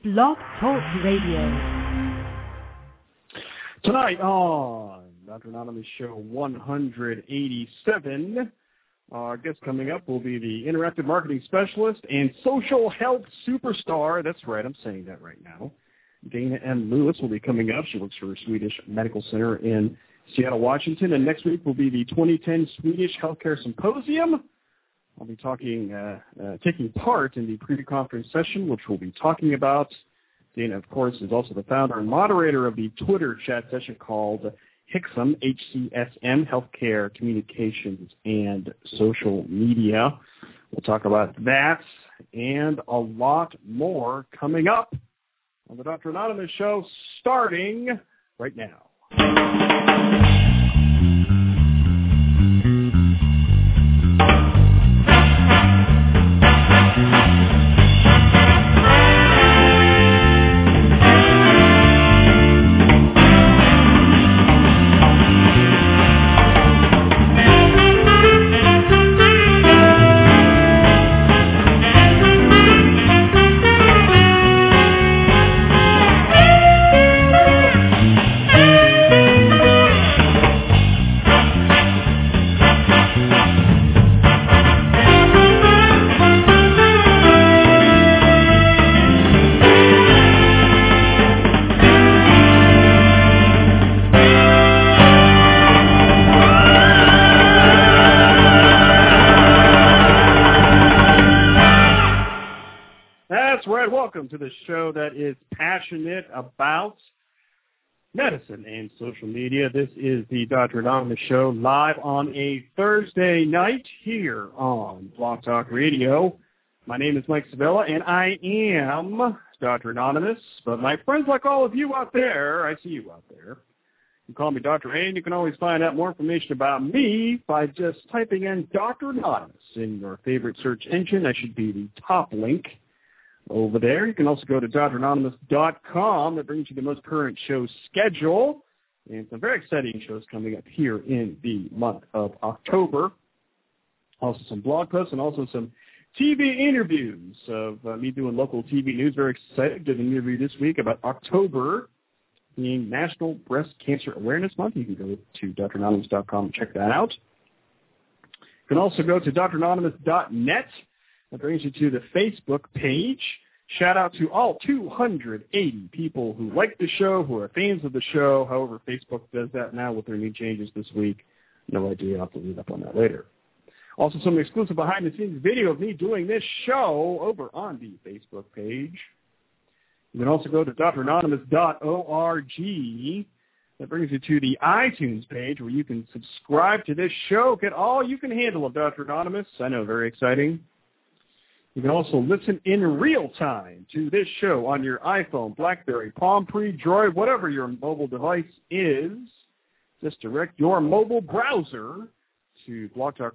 Blog Talk Radio. Tonight on Dr. Anonymous Show 187, our guest coming up will be the Interactive Marketing Specialist and Social Health Superstar. That's right, I'm saying that right now. Dana M. Lewis will be coming up. She works for Swedish Medical Center in Seattle, Washington. And next week will be the 2010 Swedish Healthcare Symposium. I'll be taking part in the pre-conference session, which we'll be talking about. Dana, of course, is also the founder and moderator of the Twitter chat session called HCSM, HCSM, Healthcare Communications and Social Media. We'll talk about that and a lot more coming up on the Dr. Anonymous Show, starting right now. Welcome to the show that is passionate about medicine and social media. This is the Dr. Anonymous Show live on a Thursday night here on Blog Talk Radio. My name is Mike Sabella, and I am Dr. Anonymous. But my friends like all of you out there, I see you out there. You call me Dr. A, and you can always find out more information about me by just typing in Dr. Anonymous in your favorite search engine. That should be the top link over there. You can also go to dranonymous.com. That brings you the most current show schedule and some very exciting shows coming up here in the month of October. Also some blog posts and also some TV interviews of me doing local TV news. Very excited. Did an interview this week about October being National Breast Cancer Awareness Month. You can go to dranonymous.com and check that out. You can also go to dranonymous.net. That brings you to the Facebook page. Shout out to all 280 people who like the show, who are fans of the show. However, Facebook does that now with their new changes this week. No idea. I'll have to read up on that later. Also, some exclusive behind-the-scenes video of me doing this show over on the Facebook page. You can also go to dranonymous.org. That brings you to the iTunes page where you can subscribe to this show. Get all you can handle of Dr. Anonymous. I know, very exciting. You can also listen in real time to this show on your iPhone, BlackBerry, Palm Pre, Droid, whatever your mobile device is. Just direct your mobile browser to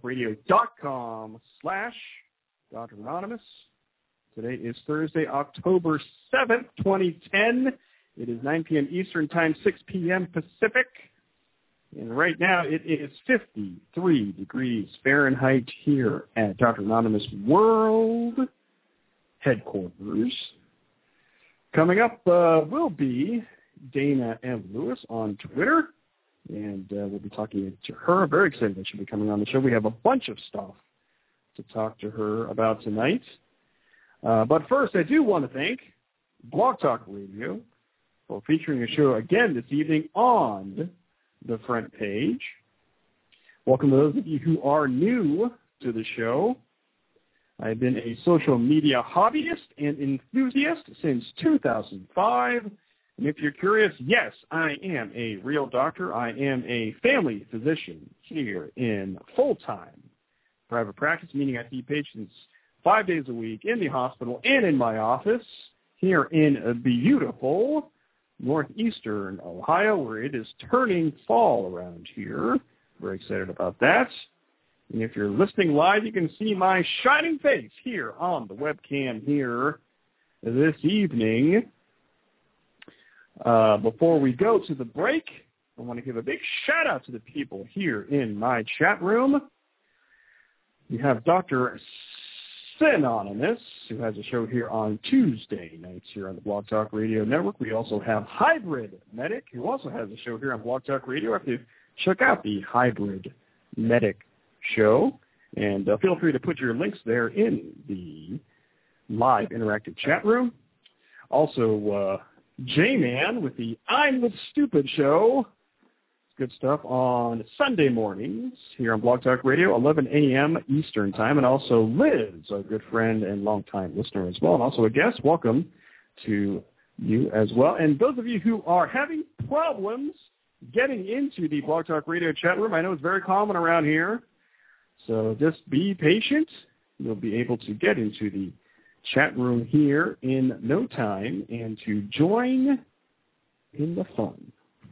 blogtalkradio.com/Dr. Anonymous. Today is Thursday, October 7th, 2010. It is 9 p.m. Eastern Time, 6 p.m. Pacific. And right now it is 53 degrees Fahrenheit here at Dr. Anonymous World Headquarters. Coming up will be Dana M. Lewis on Twitter, and we'll be talking to her. Very excited that she'll be coming on the show. We have a bunch of stuff to talk to her about tonight. But first, I do want to thank Blog Talk Radio for featuring a show again this evening on the front page. Welcome to those of you who are new to the show. I've been a social media hobbyist and enthusiast since 2005. And if you're curious, yes, I am a real doctor. I am a family physician here in full-time private practice, meaning I see patients 5 days a week in the hospital and in my office here in beautiful northeastern Ohio, where it is turning fall around here. Very excited about that. And if you're listening live, you can see my shining face here on the webcam here this evening. Before we go to the break, I want to give a big shout-out to the people here in my chat room. We have Dr. Synonymous, who has a show here on Tuesday nights here on the Blog Talk Radio Network. We also have Hybrid Medic, who also has a show here on Blog Talk Radio. You have to check out the Hybrid Medic show, and feel free to put your links there in the live interactive chat room. Also, J-Man with the I'm the Stupid show. Good stuff on Sunday mornings here on Blog Talk Radio, 11 a.m. Eastern Time. And also Liz, our good friend and longtime listener as well, and also a guest. Welcome to you as well. And those of you who are having problems getting into the Blog Talk Radio chat room, I know it's very common around here, so just be patient. You'll be able to get into the chat room here in no time and to join in the fun.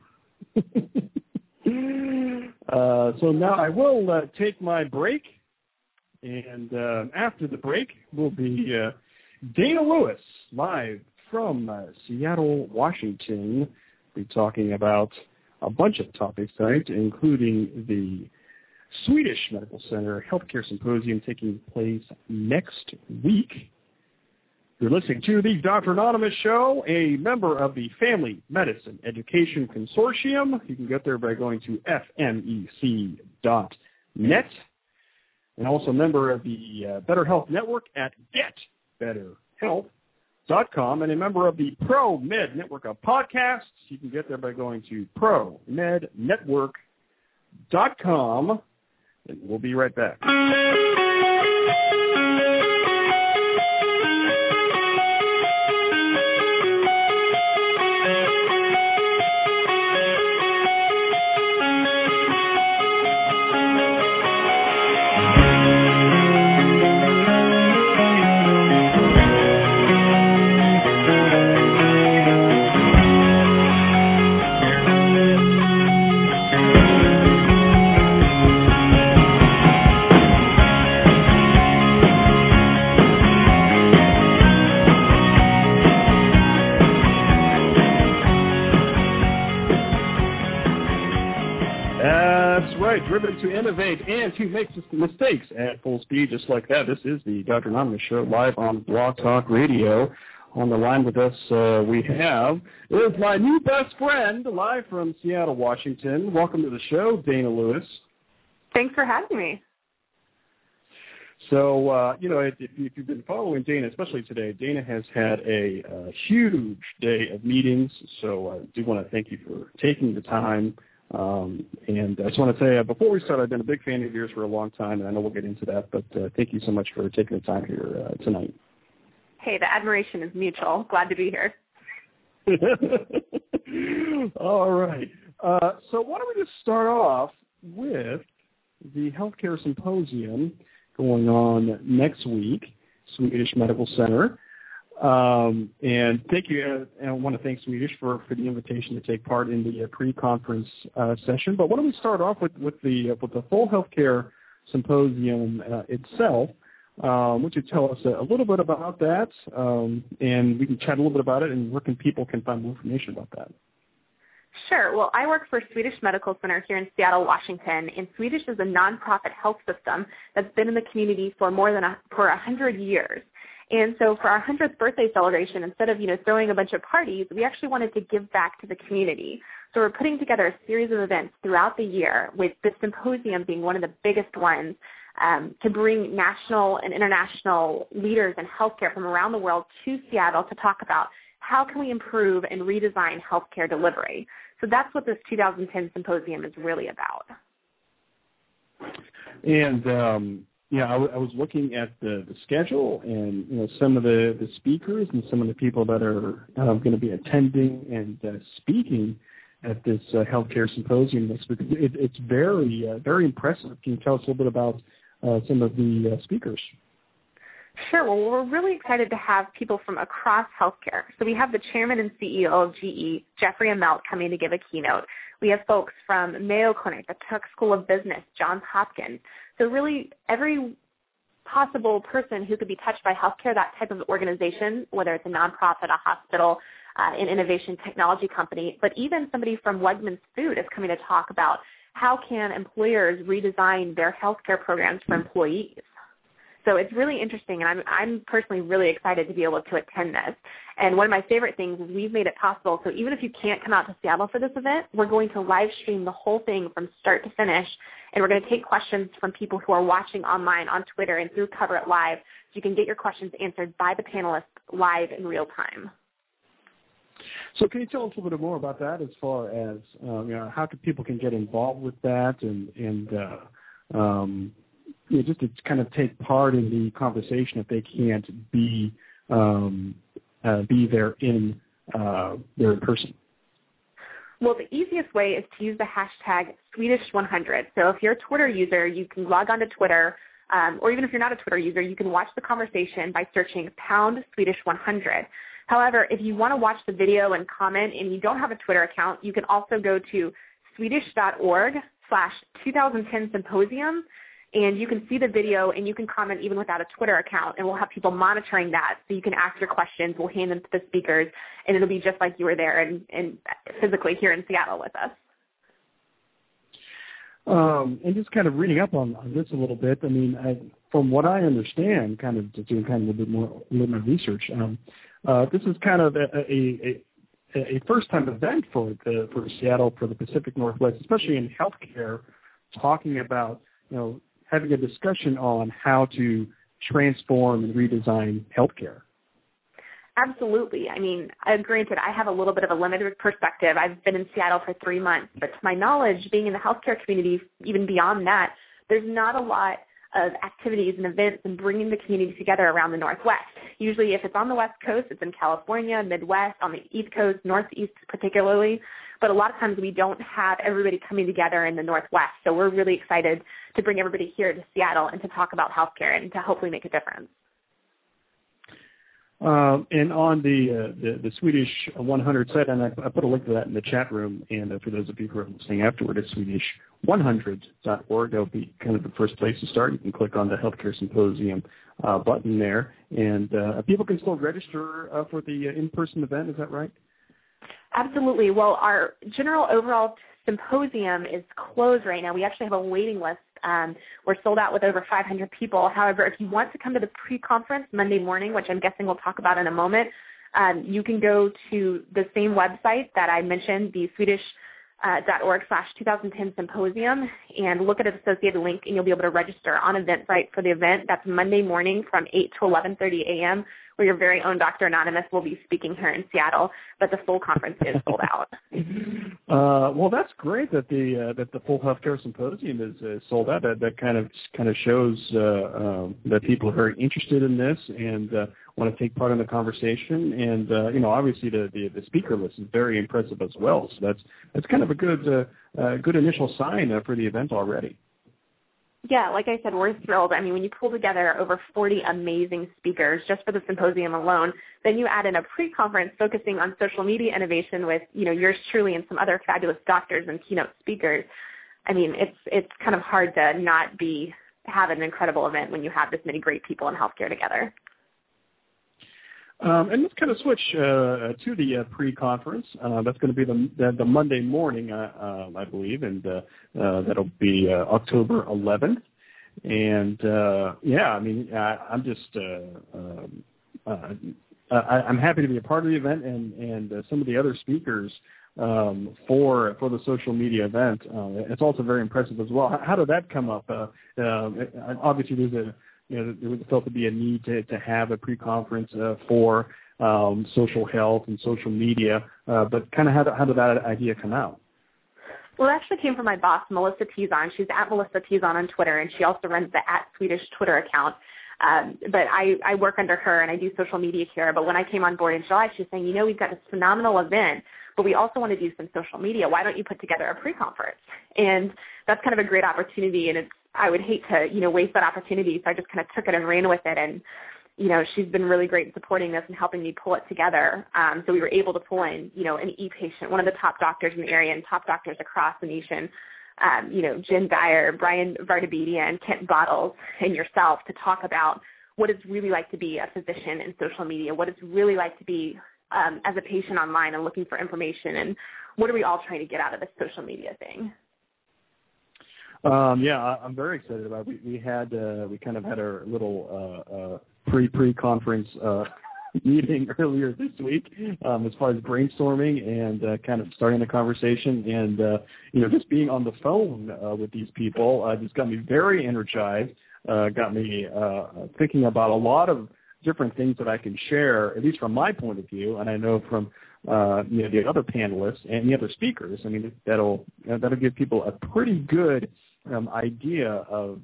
So now I will take my break, and after the break will be Dana Lewis live from Seattle, Washington. We'll be talking about a bunch of topics tonight, including the Swedish Medical Center Healthcare Symposium taking place next week. You're listening to the Dr. Anonymous Show, a member of the Family Medicine Education Consortium. You can get there by going to fmec.net, and also a member of the Better Health Network at getbetterhealth.com, and a member of the ProMed Network of podcasts. You can get there by going to promednetwork.com, and we'll be right back. Driven to innovate and to make mistakes at full speed, just like that. This is the Dr. Anonymous Show live on Blog Talk Radio. On the line with us, we have is my new best friend live from Seattle, Washington. Welcome to the show, Dana Lewis. Thanks for having me. So, if you've been following Dana, especially today, Dana has had a huge day of meetings. So I do want to thank you for taking the time. And I just want to say, before we start, I've been a big fan of yours for a long time, and I know we'll get into that, but thank you so much for taking the time here tonight. Hey, the admiration is mutual. Glad to be here. All right. So why don't we just start off with the Healthcare Symposium going on next week, Swedish Medical Center. And thank you. I want to thank Swedish for the invitation to take part in the pre-conference session. But why don't we start off with the full healthcare symposium itself? Would you tell us a little bit about that, and we can chat a little bit about it, and where people can find more information about that? Sure. Well, I work for Swedish Medical Center here in Seattle, Washington, and Swedish is a nonprofit health system that's been in the community for more than 100 years. And so for our 100th birthday celebration, instead of, throwing a bunch of parties, we actually wanted to give back to the community. So we're putting together a series of events throughout the year, with the symposium being one of the biggest ones, to bring national and international leaders in healthcare from around the world to Seattle to talk about how can we improve and redesign healthcare delivery. So that's what this 2010 symposium is really about. And I was looking at the schedule and some of the speakers and some of the people that are going to be attending and speaking at this healthcare symposium next week. It's very very impressive. Can you tell us a little bit about some of the speakers? Sure. Well, we're really excited to have people from across healthcare. So we have the chairman and CEO of GE, Jeffrey Immelt, coming to give a keynote. We have folks from Mayo Clinic, the Tuck School of Business, Johns Hopkins. So really every possible person who could be touched by healthcare, that type of organization, whether it's a nonprofit, a hospital, an innovation technology company, but even somebody from Wegmans Food is coming to talk about how can employers redesign their healthcare programs for employees. So it's really interesting, and I'm personally really excited to be able to attend this. And one of my favorite things is we've made it possible. So even if you can't come out to Seattle for this event, we're going to live stream the whole thing from start to finish, and we're going to take questions from people who are watching online on Twitter and through Cover It Live, so you can get your questions answered by the panelists live in real time. So can you tell us a little bit more about that as far as how people can get involved with that and just to kind of take part in the conversation if they can't be there in person? Well, the easiest way is to use the hashtag Swedish100. So if you're a Twitter user, you can log on to Twitter, or even if you're not a Twitter user, you can watch the conversation by searching #Swedish100. However, if you want to watch the video and comment and you don't have a Twitter account, you can also go to swedish.org/2010symposium, and you can see the video and you can comment even without a Twitter account, and we'll have people monitoring that so you can ask your questions. We'll hand them to the speakers, and it'll be just like you were there and physically here in Seattle with us. And just kind of reading up on this a little bit, I mean, from what I understand, kind of just doing kind of a little bit more research, this is kind of a first-time event for Seattle, for the Pacific Northwest, especially in healthcare, talking about, having a discussion on how to transform and redesign healthcare. Absolutely. I mean, granted, I have a little bit of a limited perspective. I've been in Seattle for 3 months, but to my knowledge, being in the healthcare community, even beyond that, there's not a lot of activities and events and bringing the community together around the Northwest. Usually if it's on the West Coast, it's in California, Midwest, on the East Coast, Northeast particularly, but a lot of times we don't have everybody coming together in the Northwest. So we're really excited to bring everybody here to Seattle and to talk about healthcare and to hopefully make a difference. And on the Swedish 100 site, and I put a link to that in the chat room, and for those of you who are listening afterward, it's Swedish100.org. That'll be kind of the first place to start. You can click on the Healthcare Symposium button there, and people can still register for the in-person event. Is that right? Absolutely. Well, our general overall symposium is closed right now. We actually have a waiting list. We're sold out with over 500 people. However, if you want to come to the pre-conference Monday morning, which I'm guessing we'll talk about in a moment, you can go to the same website that I mentioned, the Swedish.org/2010symposium, and look at an associated link, and you'll be able to register on Eventbrite for the event. That's Monday morning from 8 to 11:30 a.m., where your very own Dr. Anonymous will be speaking here in Seattle, but the full conference is sold out. Well, that's great that the full healthcare symposium is sold out. That kind of shows that people are very interested in this and want to take part in the conversation. And obviously the speaker list is very impressive as well. So that's kind of a good initial sign for the event already. Yeah, like I said, we're thrilled. I mean, when you pull together over 40 amazing speakers just for the symposium alone, then you add in a pre-conference focusing on social media innovation with, yours truly and some other fabulous doctors and keynote speakers. I mean, it's kind of hard to not have an incredible event when you have this many great people in healthcare together. And let's kind of switch to the pre-conference. That's going to be the Monday morning, I believe, and that'll be October 11th. And I'm just I'm happy to be a part of the event, and some of the other speakers for the social media event. It's also very impressive as well. How did that come up? Obviously, there was felt to be a need to have a pre-conference for social health and social media, but kind of how did that idea come out? Well, it actually came from my boss, Melissa Tizon. She's at Melissa Tizon on Twitter, and she also runs the @Swedish Twitter account. But I work under her, and I do social media here. But when I came on board in July, she was saying, we've got this phenomenal event, but we also want to do some social media. Why don't you put together a pre-conference? And that's kind of a great opportunity, and I would hate to, waste that opportunity, so I just kind of took it and ran with it. And, she's been really great in supporting this and helping me pull it together. So we were able to pull in, an e-patient, one of the top doctors in the area and top doctors across the nation, Jen Dyer, Brian Vardabedian, Kent Bottles, and yourself to talk about what it's really like to be a physician in social media, what it's really like to be as a patient online and looking for information, and what are we all trying to get out of this social media thing. Yeah, I'm very excited about it. We kind of had our little pre-conference meeting earlier this week as far as brainstorming and kind of starting the conversation, and just being on the phone with these people just got me very energized, got me thinking about a lot of different things that I can share, at least from my point of view, and I know from the other panelists and the other speakers. I mean, that'll give people a pretty good idea of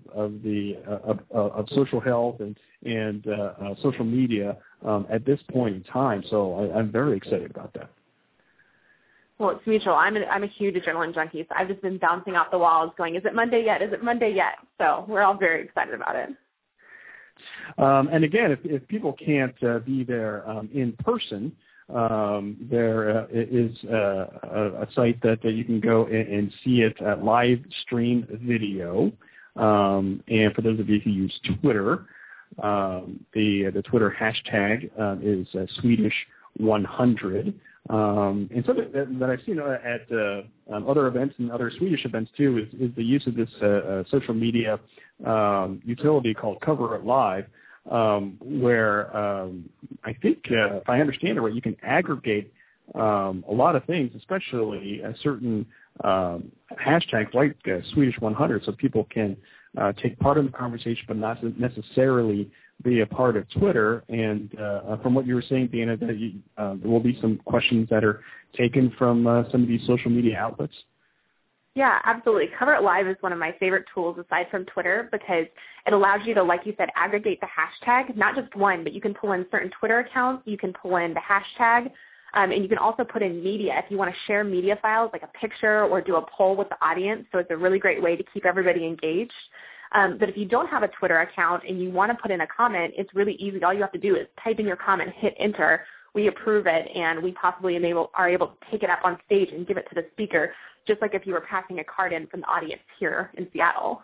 social health and social media at this point in time. So I'm very excited about that. Well, it's mutual. I'm a huge adrenaline junkie, so I've just been bouncing off the walls going, is it Monday yet? Is it Monday yet? So we're all very excited about it. And again, if people can't be there in person, there is a site that you can go and see it live stream video. And for those of you who use Twitter, the Twitter hashtag is Swedish100. And something that I've seen at other events and other Swedish events too is the use of this social media utility called Cover It Live, where I think, if I understand it right, you can aggregate a lot of things, especially a certain hashtag like Swedish 100, so people can take part in the conversation but not necessarily be a part of Twitter. And from what you were saying, Dana, that there will be some questions that are taken from some of these social media outlets. Yeah, absolutely. Cover It Live is one of my favorite tools aside from Twitter because it allows you to, like you said, aggregate the hashtag, not just one, but you can pull in certain Twitter accounts, you can pull in the hashtag, and you can also put in media if you want to share media files like a picture or do a poll with the audience. So it's a really great way to keep everybody engaged. But if you don't have a Twitter account and you want to put in a comment, it's really easy. All you have to do is type in your comment, hit enter. We approve it, and we possibly are able to take it up on stage and give it to the speaker, just like if you were passing a card in from the audience here in Seattle.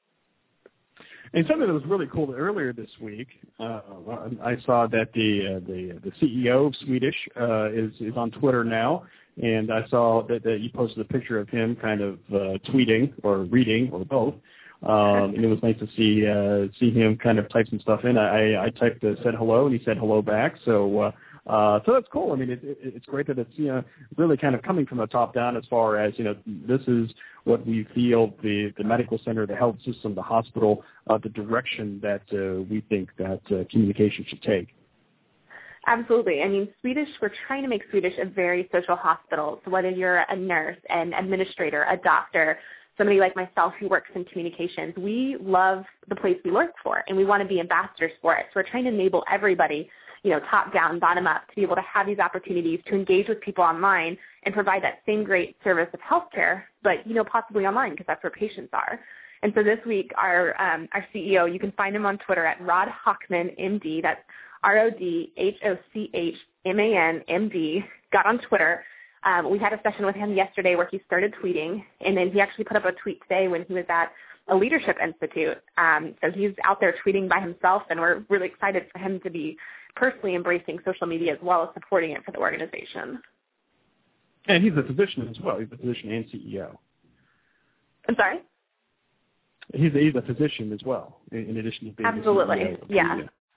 And something that was really cool earlier this week, I saw that the CEO of Swedish is on Twitter now, and I saw that you posted a picture of him kind of tweeting or reading or both. And it was nice to see him kind of type some stuff in. I typed said hello, and he said hello back. So that's cool. I mean, it's great that it's really kind of coming from the top down as far as this is what we feel the medical center, the health system, the hospital, the direction that we think that communication should take. Absolutely. I mean, we're trying to make Swedish a very social hospital. So whether you're a nurse, an administrator, a doctor, somebody like myself who works in communications, we love the place we work for, and we want to be ambassadors for it. So we're trying to enable everybody, top down, bottom up, to be able to have these opportunities to engage with people online and provide that same great service of healthcare, but, possibly online because that's where patients are. And so this week, our CEO, you can find him on Twitter at Rod Hochman, MD. That's RodHochman, MD, got on Twitter. We had a session with him yesterday where he started tweeting, and then he actually put up a tweet today when he was at a leadership institute. So he's out there tweeting by himself, and we're really excited for him to be personally embracing social media as well as supporting it for the organization. And he's a physician as well. He's a physician and CEO. I'm sorry? He's a physician as well, in addition to being absolutely, CEO. Yeah.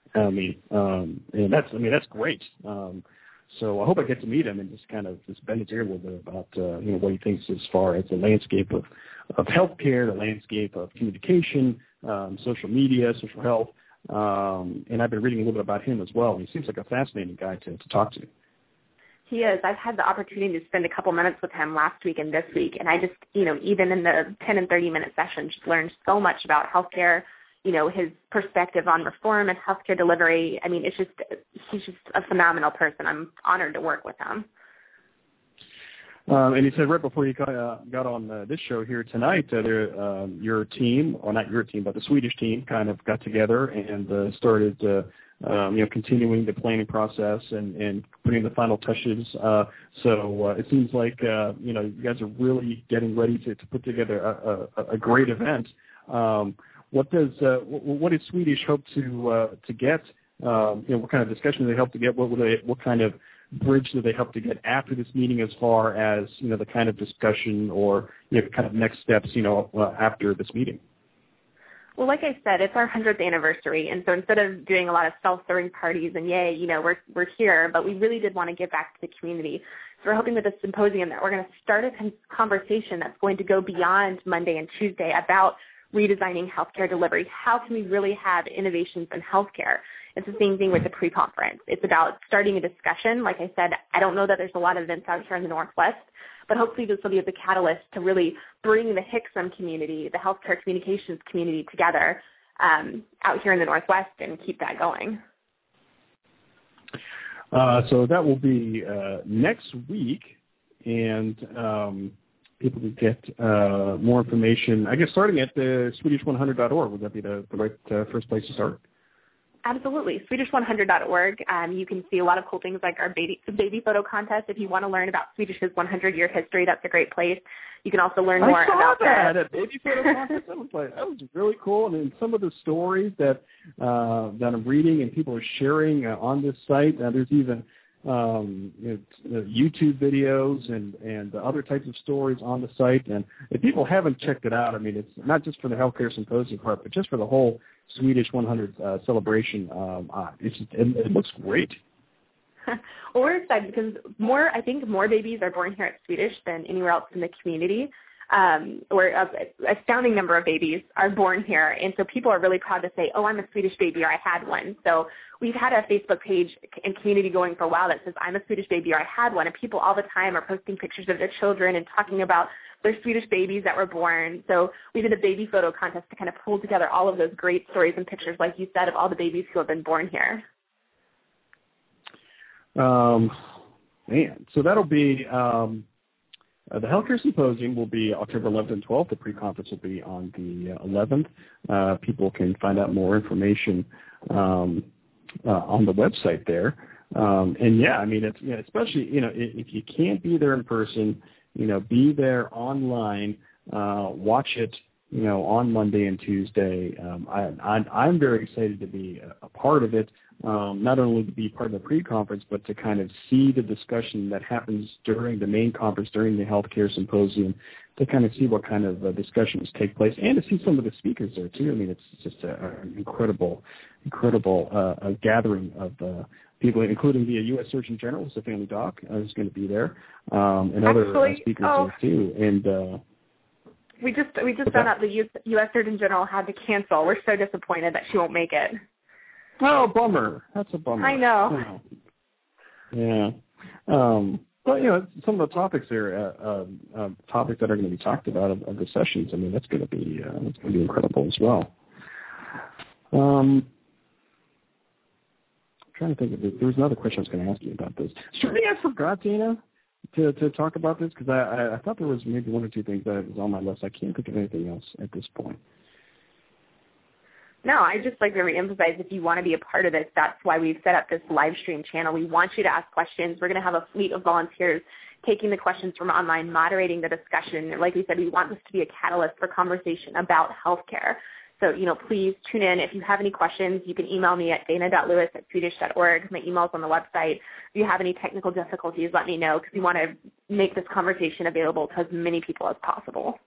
And that's great. So I hope I get to meet him and just kind of bend his ear a little bit about what he thinks as far as the landscape of healthcare, the landscape of communication, social media, social health. And I've been reading a little bit about him as well. He seems like a fascinating guy to talk to. He is. I've had the opportunity to spend a couple minutes with him last week and this week, and I just, even in the 10 and 30-minute sessions, just learned so much about healthcare, his perspective on reform and healthcare delivery. I mean, he's just a phenomenal person. I'm honored to work with him. And he said right before you got on this show here tonight, your team, or not your team, but the Swedish team kind of got together and started, continuing the planning process and putting the final touches. So it seems like, you guys are really getting ready to put together a great event. What does Swedish hope to get? What kind of discussion do they hope to get? What kind of bridge do they hope to get after this meeting as far as, the kind of discussion or, kind of next steps, after this meeting? Well, like I said, it's our 100th anniversary, and so instead of doing a lot of self-serving parties and yay, we're here, but we really did want to give back to the community. So we're hoping with this symposium that we're going to start a conversation that's going to go beyond Monday and Tuesday about redesigning healthcare delivery. How can we really have innovations in healthcare? It's the same thing with the pre-conference. It's about starting a discussion. Like I said, I don't know that there's a lot of events out here in the Northwest, but hopefully this will be the catalyst to really bring the HCSM community, the healthcare communications community together out here in the Northwest and keep that going. So that will be next week, and people can get more information, I guess, starting at the Swedish100.org. Would that be the right first place to start? Absolutely. Swedish100.org. You can see a lot of cool things like our baby photo contest. If you want to learn about Swedish's 100-year history, that's a great place. You can also learn more about that baby photo contest. That was really cool. And then some of the stories that I'm reading and people are sharing on this site. There's even YouTube videos and other types of stories on the site. And if people haven't checked it out, I mean, it's not just for the healthcare symposium part, but just for the whole Swedish 100 celebration. It looks great. Well, we're excited because I think more babies are born here at Swedish than anywhere else in the community. Where an astounding number of babies are born here, and so people are really proud to say, "Oh, I'm a Swedish baby," or "I had one." So we've had a Facebook page and community going for a while that says, "I'm a Swedish baby," or "I had one," and people all the time are posting pictures of their children and talking about their Swedish babies that were born. So we did a baby photo contest to kind of pull together all of those great stories and pictures, like you said, of all the babies who have been born here. So that'll be the Healthcare Symposium will be October 11th and 12th. The pre-conference will be on the 11th. People can find out more information on the website there. And yeah, I mean, it's especially if you can't be there in person, be there online. Watch it, on Monday and Tuesday. I'm very excited to be a part of it. Not only to be part of the pre-conference, but to kind of see the discussion that happens during the main conference, during the healthcare symposium, to kind of see what kind of discussions take place, and to see some of the speakers there too. I mean, it's just an incredible gathering of people, including the U.S. Surgeon General, the family doc, who's going to be there, and other speakers there too. And we just found out the U.S. Surgeon General had to cancel. We're so disappointed that she won't make it. Oh, bummer. That's a bummer. I know. Yeah. But, some of the topics there, topics that are going to be talked about of the sessions, I mean, that's going to be incredible as well. I'm trying to think of it. There was another question I was going to ask you about this. Something I forgot, Dana, to talk about this, because I thought there was maybe one or two things that was on my list. I can't think of anything else at this point. No, I just like to reemphasize, if you want to be a part of this, that's why we've set up this live stream channel. We want you to ask questions. We're going to have a fleet of volunteers taking the questions from online, moderating the discussion. Like we said, we want this to be a catalyst for conversation about healthcare. So, please tune in. If you have any questions, you can email me at dana.lewis@swedish.org. My email's on the website. If you have any technical difficulties, let me know, because we want to make this conversation available to as many people as possible.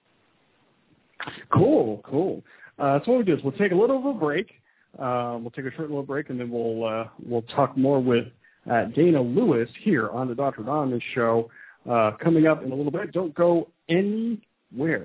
Cool. So what we'll do is we'll take a little of a break. We'll take a short little break, and then we'll talk more with Dana Lewis here on the Dr. Anonymous Show coming up in a little bit. Don't go anywhere.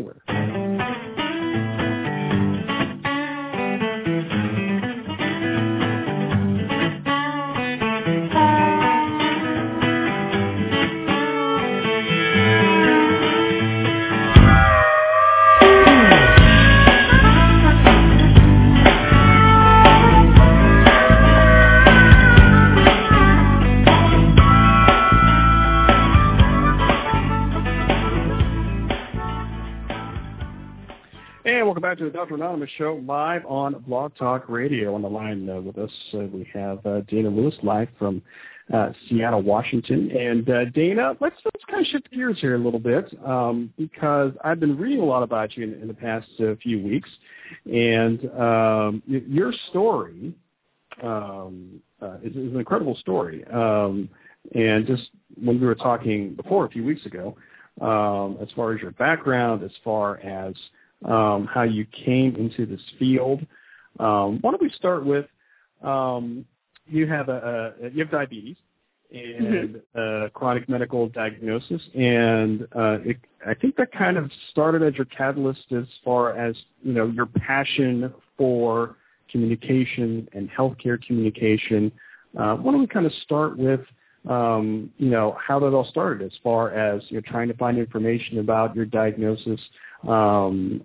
Welcome back to the Dr. Anonymous Show, live on Blog Talk Radio. On the line with us, we have Dana Lewis, live from Seattle, Washington. And Dana, let's kind of shift gears here a little bit, because I've been reading a lot about you in the past few weeks, and your story an incredible story. And just when we were talking before a few weeks ago, as far as your background, as far as how you came into this field, why don't we start with you have diabetes and chronic medical diagnosis, and I think that kind of started as your catalyst as far as your passion for communication and healthcare communication. Why don't we kind of start with how that all started as far as trying to find information about your diagnosis and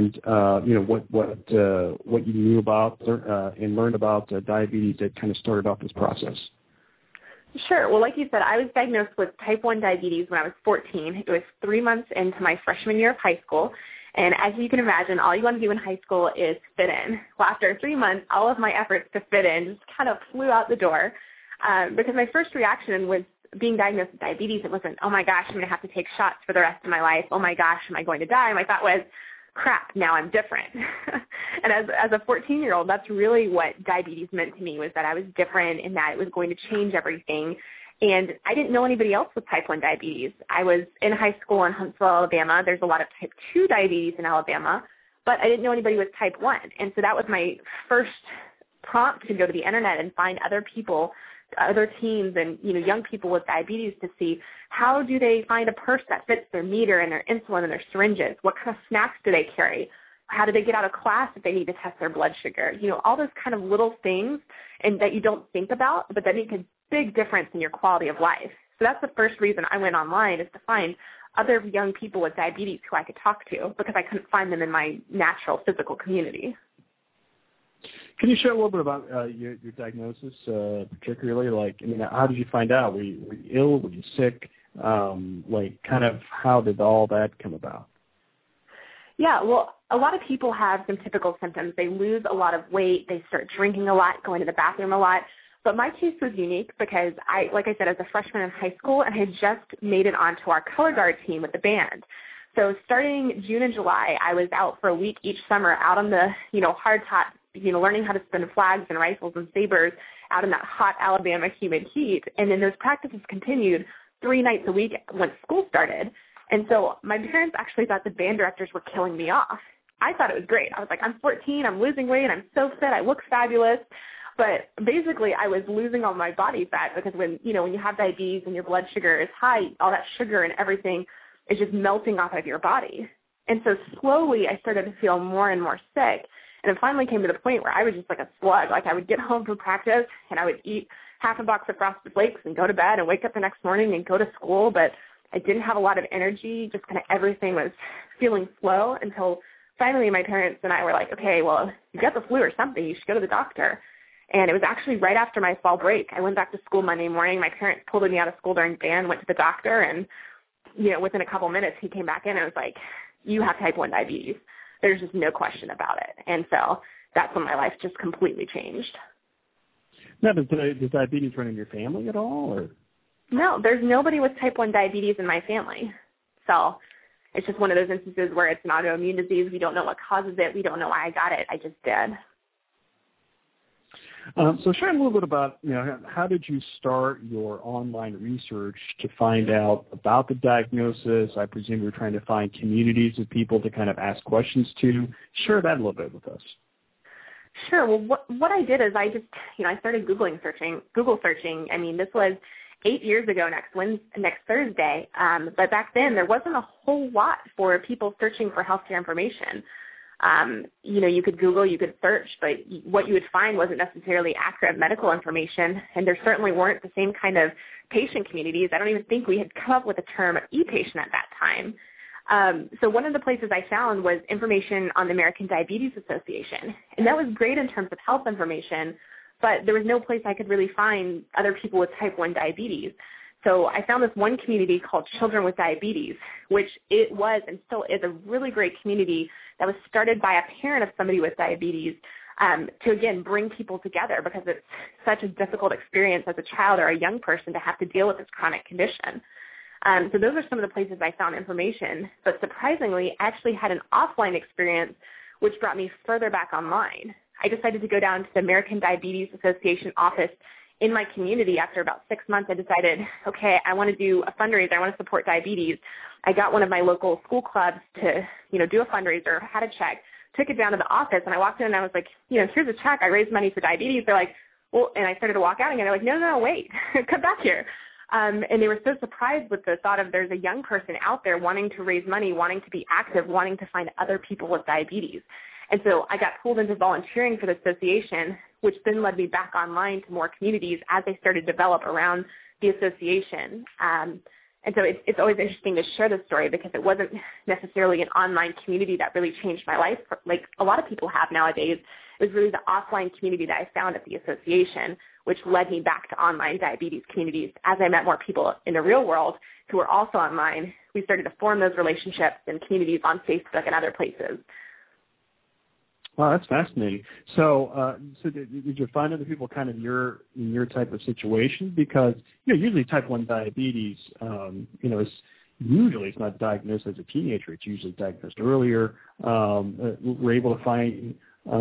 what you knew about and learned about diabetes that kind of started off this process. Sure. Well, like you said, I was diagnosed with type 1 diabetes when I was 14. It was 3 months into my freshman year of high school. And as you can imagine, all you want to do in high school is fit in. Well, after 3 months, all of my efforts to fit in just kind of flew out the door because my first reaction was being diagnosed with diabetes. It wasn't, oh, my gosh, I'm going to have to take shots for the rest of my life. Oh, my gosh, am I going to die? My thought was, crap, now I'm different. And as a 14-year-old, that's really what diabetes meant to me, was that I was different and that it was going to change everything. And I didn't know anybody else with type 1 diabetes. I was in high school in Huntsville, Alabama. There's a lot of type 2 diabetes in Alabama, but I didn't know anybody with type 1. And so that was my first prompt to go to the internet and find other people, other teens and young people with diabetes to see how do they find a purse that fits their meter and their insulin and their syringes. What kind of snacks do they carry? How do they get out of class if they need to test their blood sugar? All those kind of little things and that you don't think about, but that make a big difference in your quality of life. So that's the first reason I went online, is to find other young people with diabetes who I could talk to, because I couldn't find them in my natural physical community. Can you share a little bit about your diagnosis, particularly? How did you find out? Were you ill? Were you sick? Kind of how did all that come about? Yeah, well, a lot of people have some typical symptoms. They lose a lot of weight. They start drinking a lot, going to the bathroom a lot. But my case was unique because like I said, as a freshman in high school, I had just made it onto our color guard team with the band. So starting June and July, I was out for a week each summer out on the, hardtop, learning how to spin flags and rifles and sabers out in that hot Alabama humid heat. And then those practices continued 3 nights a week when school started. And so my parents actually thought the band directors were killing me off. I thought it was great. I was like, I'm 14, I'm losing weight, I'm so fit, I look fabulous. But basically I was losing all my body fat because when you have diabetes and your blood sugar is high, all that sugar and everything is just melting off of your body. And so slowly I started to feel more and more sick. And it finally came to the point where I was just like a slug. Like I would get home from practice and I would eat half a box of Frosted Flakes and go to bed and wake up the next morning and go to school. But I didn't have a lot of energy. Just kind of everything was feeling slow until finally my parents and I were like, okay, well, you got the flu or something. You should go to the doctor. And it was actually right after my fall break. I went back to school Monday morning. My parents pulled me out of school during band, went to the doctor, and within a couple minutes he came back in and was like, you have type 1 diabetes. There's just no question about it. And so that's when my life just completely changed. Now, does diabetes run in your family at all? Or? No, there's nobody with type 1 diabetes in my family. So it's just one of those instances where it's an autoimmune disease. We don't know what causes it. We don't know why I got it. I just did. So share a little bit about, how did you start your online research to find out about the diagnosis? I presume you were trying to find communities of people to kind of ask questions to. Share that a little bit with us. Sure. Well, what I did is I just, I started Google searching. I mean, this was 8 years ago next Thursday. But back then there wasn't a whole lot for people searching for healthcare information. You could Google, you could search, but what you would find wasn't necessarily accurate medical information, and there certainly weren't the same kind of patient communities. I don't even think we had come up with the term e-patient at that time. So one of the places I found was information on the American Diabetes Association, and that was great in terms of health information, but there was no place I could really find other people with type 1 diabetes. So I found this one community called Children with Diabetes, which it was and still is a really great community that was started by a parent of somebody with diabetes to, again, bring people together because it's such a difficult experience as a child or a young person to have to deal with this chronic condition. So those are some of the places I found information. But surprisingly, I actually had an offline experience which brought me further back online. I decided to go down to the American Diabetes Association office in my community, after about 6 months, I decided, okay, I want to do a fundraiser. I want to support diabetes. I got one of my local school clubs to, do a fundraiser, had a check, took it down to the office, and I walked in and I was like, here's a check. I raised money for diabetes. They're like, well, and I started to walk out again. They're like, no, wait, come back here. And they were so surprised with the thought of there's a young person out there wanting to raise money, wanting to be active, wanting to find other people with diabetes. And so I got pulled into volunteering for the association, which then led me back online to more communities as they started to develop around the association. And so it's always interesting to share this story because it wasn't necessarily an online community that really changed my life like a lot of people have nowadays. It was really the offline community that I found at the association, which led me back to online diabetes communities. As I met more people in the real world who were also online, we started to form those relationships and communities on Facebook and other places. Wow, that's fascinating. So, did you find other people kind of in your type of situation? Because usually type 1 diabetes, it's not diagnosed as a teenager. It's usually diagnosed earlier. We're able to find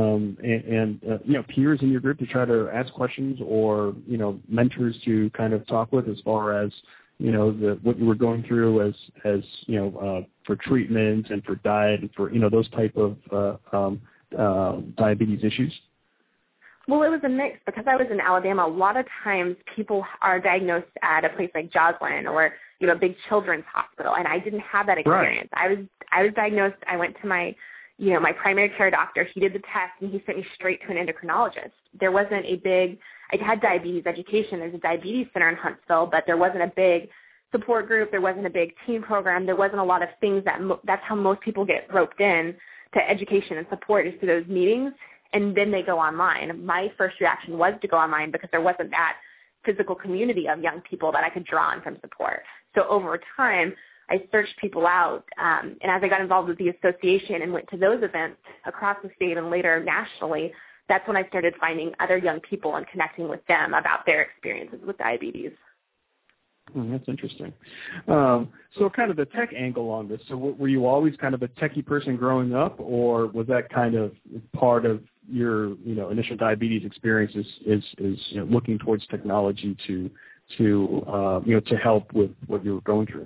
peers in your group to try to ask questions, or mentors to kind of talk with as far as what you were going through as for treatment and for diet and for those type of diabetes issues? Well, it was a mix because I was in Alabama. A lot of times people are diagnosed at a place like Joslin or, a big children's hospital, and I didn't have that experience. Right. I was diagnosed. I went to my primary care doctor. He did the test, and he sent me straight to an endocrinologist. There wasn't I had diabetes education. There's a diabetes center in Huntsville, but there wasn't a big support group. There wasn't a big team program. There wasn't a lot of things that's how most people get roped in to education and support is through those meetings, and then they go online. My first reaction was to go online because there wasn't that physical community of young people that I could draw on from support. So over time, I searched people out, and as I got involved with the association and went to those events across the state and later nationally, that's when I started finding other young people and connecting with them about their experiences with diabetes. That's interesting. So kind of the tech angle on this. So were you always kind of a techie person growing up, or was that kind of part of your initial diabetes experiences is looking towards technology to help with what you were going through?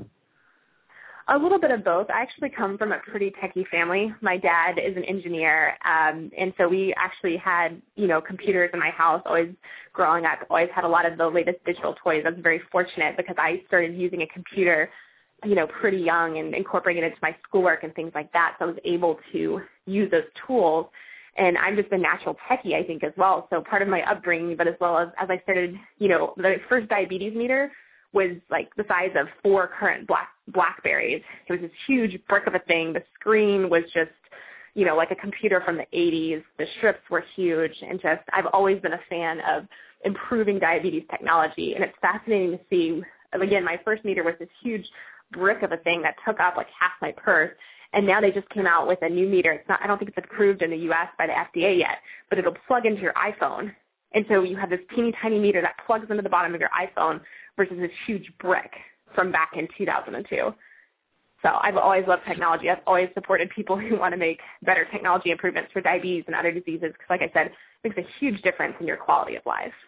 A little bit of both. I actually come from a pretty techie family. My dad is an engineer, and so we actually had, computers in my house always growing up, always had a lot of the latest digital toys. I was very fortunate because I started using a computer, pretty young and incorporating it into my schoolwork and things like that. So I was able to use those tools. And I'm just a natural techie, I think, as well. So part of my upbringing, but as well as I started, the first diabetes meter was like the size of 4 current Blackberries. It was this huge brick of a thing. The screen was just, like a computer from the 80s. The strips were huge. And just I've always been a fan of improving diabetes technology. And it's fascinating to see, again, my first meter was this huge brick of a thing that took up like half my purse. And now they just came out with a new meter. I don't think it's approved in the U.S. by the FDA yet, but it'll plug into your iPhone. And so you have this teeny tiny meter that plugs into the bottom of your iPhone versus this huge brick from back in 2002. So I've always loved technology. I've always supported people who want to make better technology improvements for diabetes and other diseases because, like I said, it makes a huge difference in your quality of life.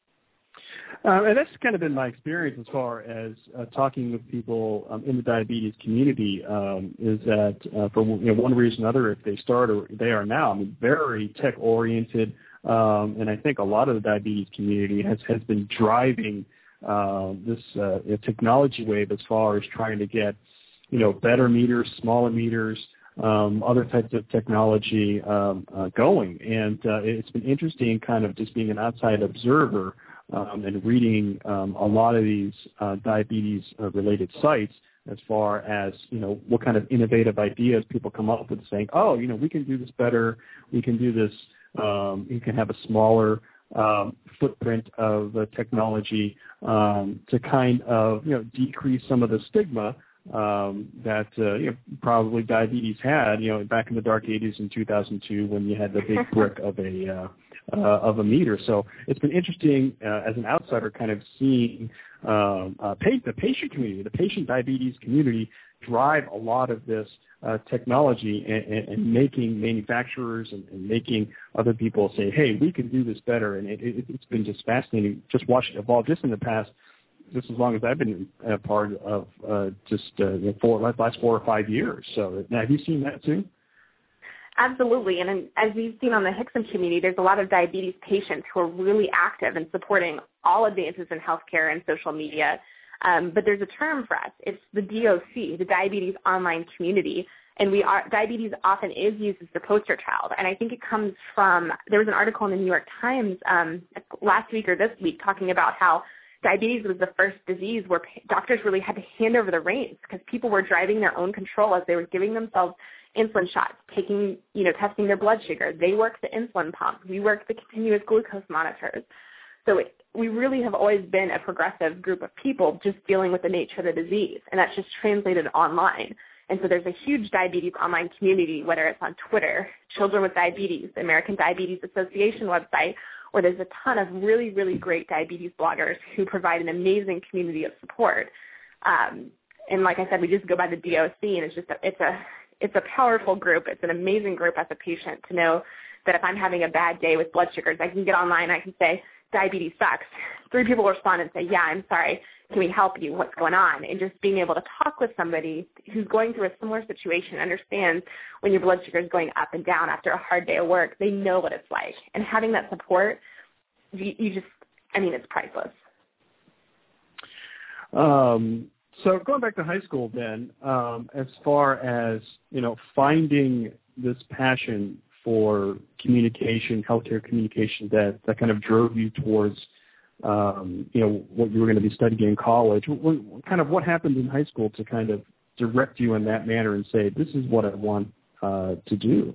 And that's kind of been my experience as far as talking with people in the diabetes community is that for one reason or another, if they start or they are now, very tech-oriented, and I think a lot of the diabetes community has been driving this technology wave as far as trying to get better meters, smaller meters, other types of technology going. And it's been interesting kind of just being an outside observer and reading a lot of these diabetes-related sites as far as, what kind of innovative ideas people come up with saying, we can do this better, we can do this, you can have a smaller footprint of the technology to kind of, decrease some of the stigma that probably diabetes had, back in the dark 80s in 2002 when you had the big brick of a meter. So it's been interesting as an outsider kind of seeing the patient community, the patient diabetes community, drive a lot of this technology and making manufacturers and making other people say, hey, we can do this better. And it's been just fascinating just watching it evolve just in the past, just as long as I've been a part of the last 4 or 5 years. So now, have you seen that too? Absolutely. And as we've seen on the HCSM community, there's a lot of diabetes patients who are really active in supporting all advances in healthcare and social media. But there's a term for us. It's the DOC, the Diabetes Online Community. And diabetes often is used as the poster child. And I think it comes from, there was an article in the New York Times last week or this week talking about how diabetes was the first disease where doctors really had to hand over the reins because people were driving their own control as they were giving themselves insulin shots, testing their blood sugar. They worked the insulin pump. We worked the continuous glucose monitors. So we really have always been a progressive group of people just dealing with the nature of the disease, and that's just translated online. And so there's a huge diabetes online community, whether it's on Twitter, Children with Diabetes, the American Diabetes Association website, or there's a ton of really, really great diabetes bloggers who provide an amazing community of support. And like I said, we just go by the DOC, and it's a powerful group. It's an amazing group as a patient to know that if I'm having a bad day with blood sugars, I can get online, I can say, diabetes sucks. 3 people respond and say, yeah, I'm sorry. Can we help you? What's going on? And just being able to talk with somebody who's going through a similar situation, understands when your blood sugar is going up and down after a hard day of work. They know what it's like. And having that support, it's priceless. So going back to high school then, as far as, finding this passion for communication, healthcare communication that kind of drove you towards, what you were going to be studying in college, what happened in high school to kind of direct you in that manner and say, this is what I want to do?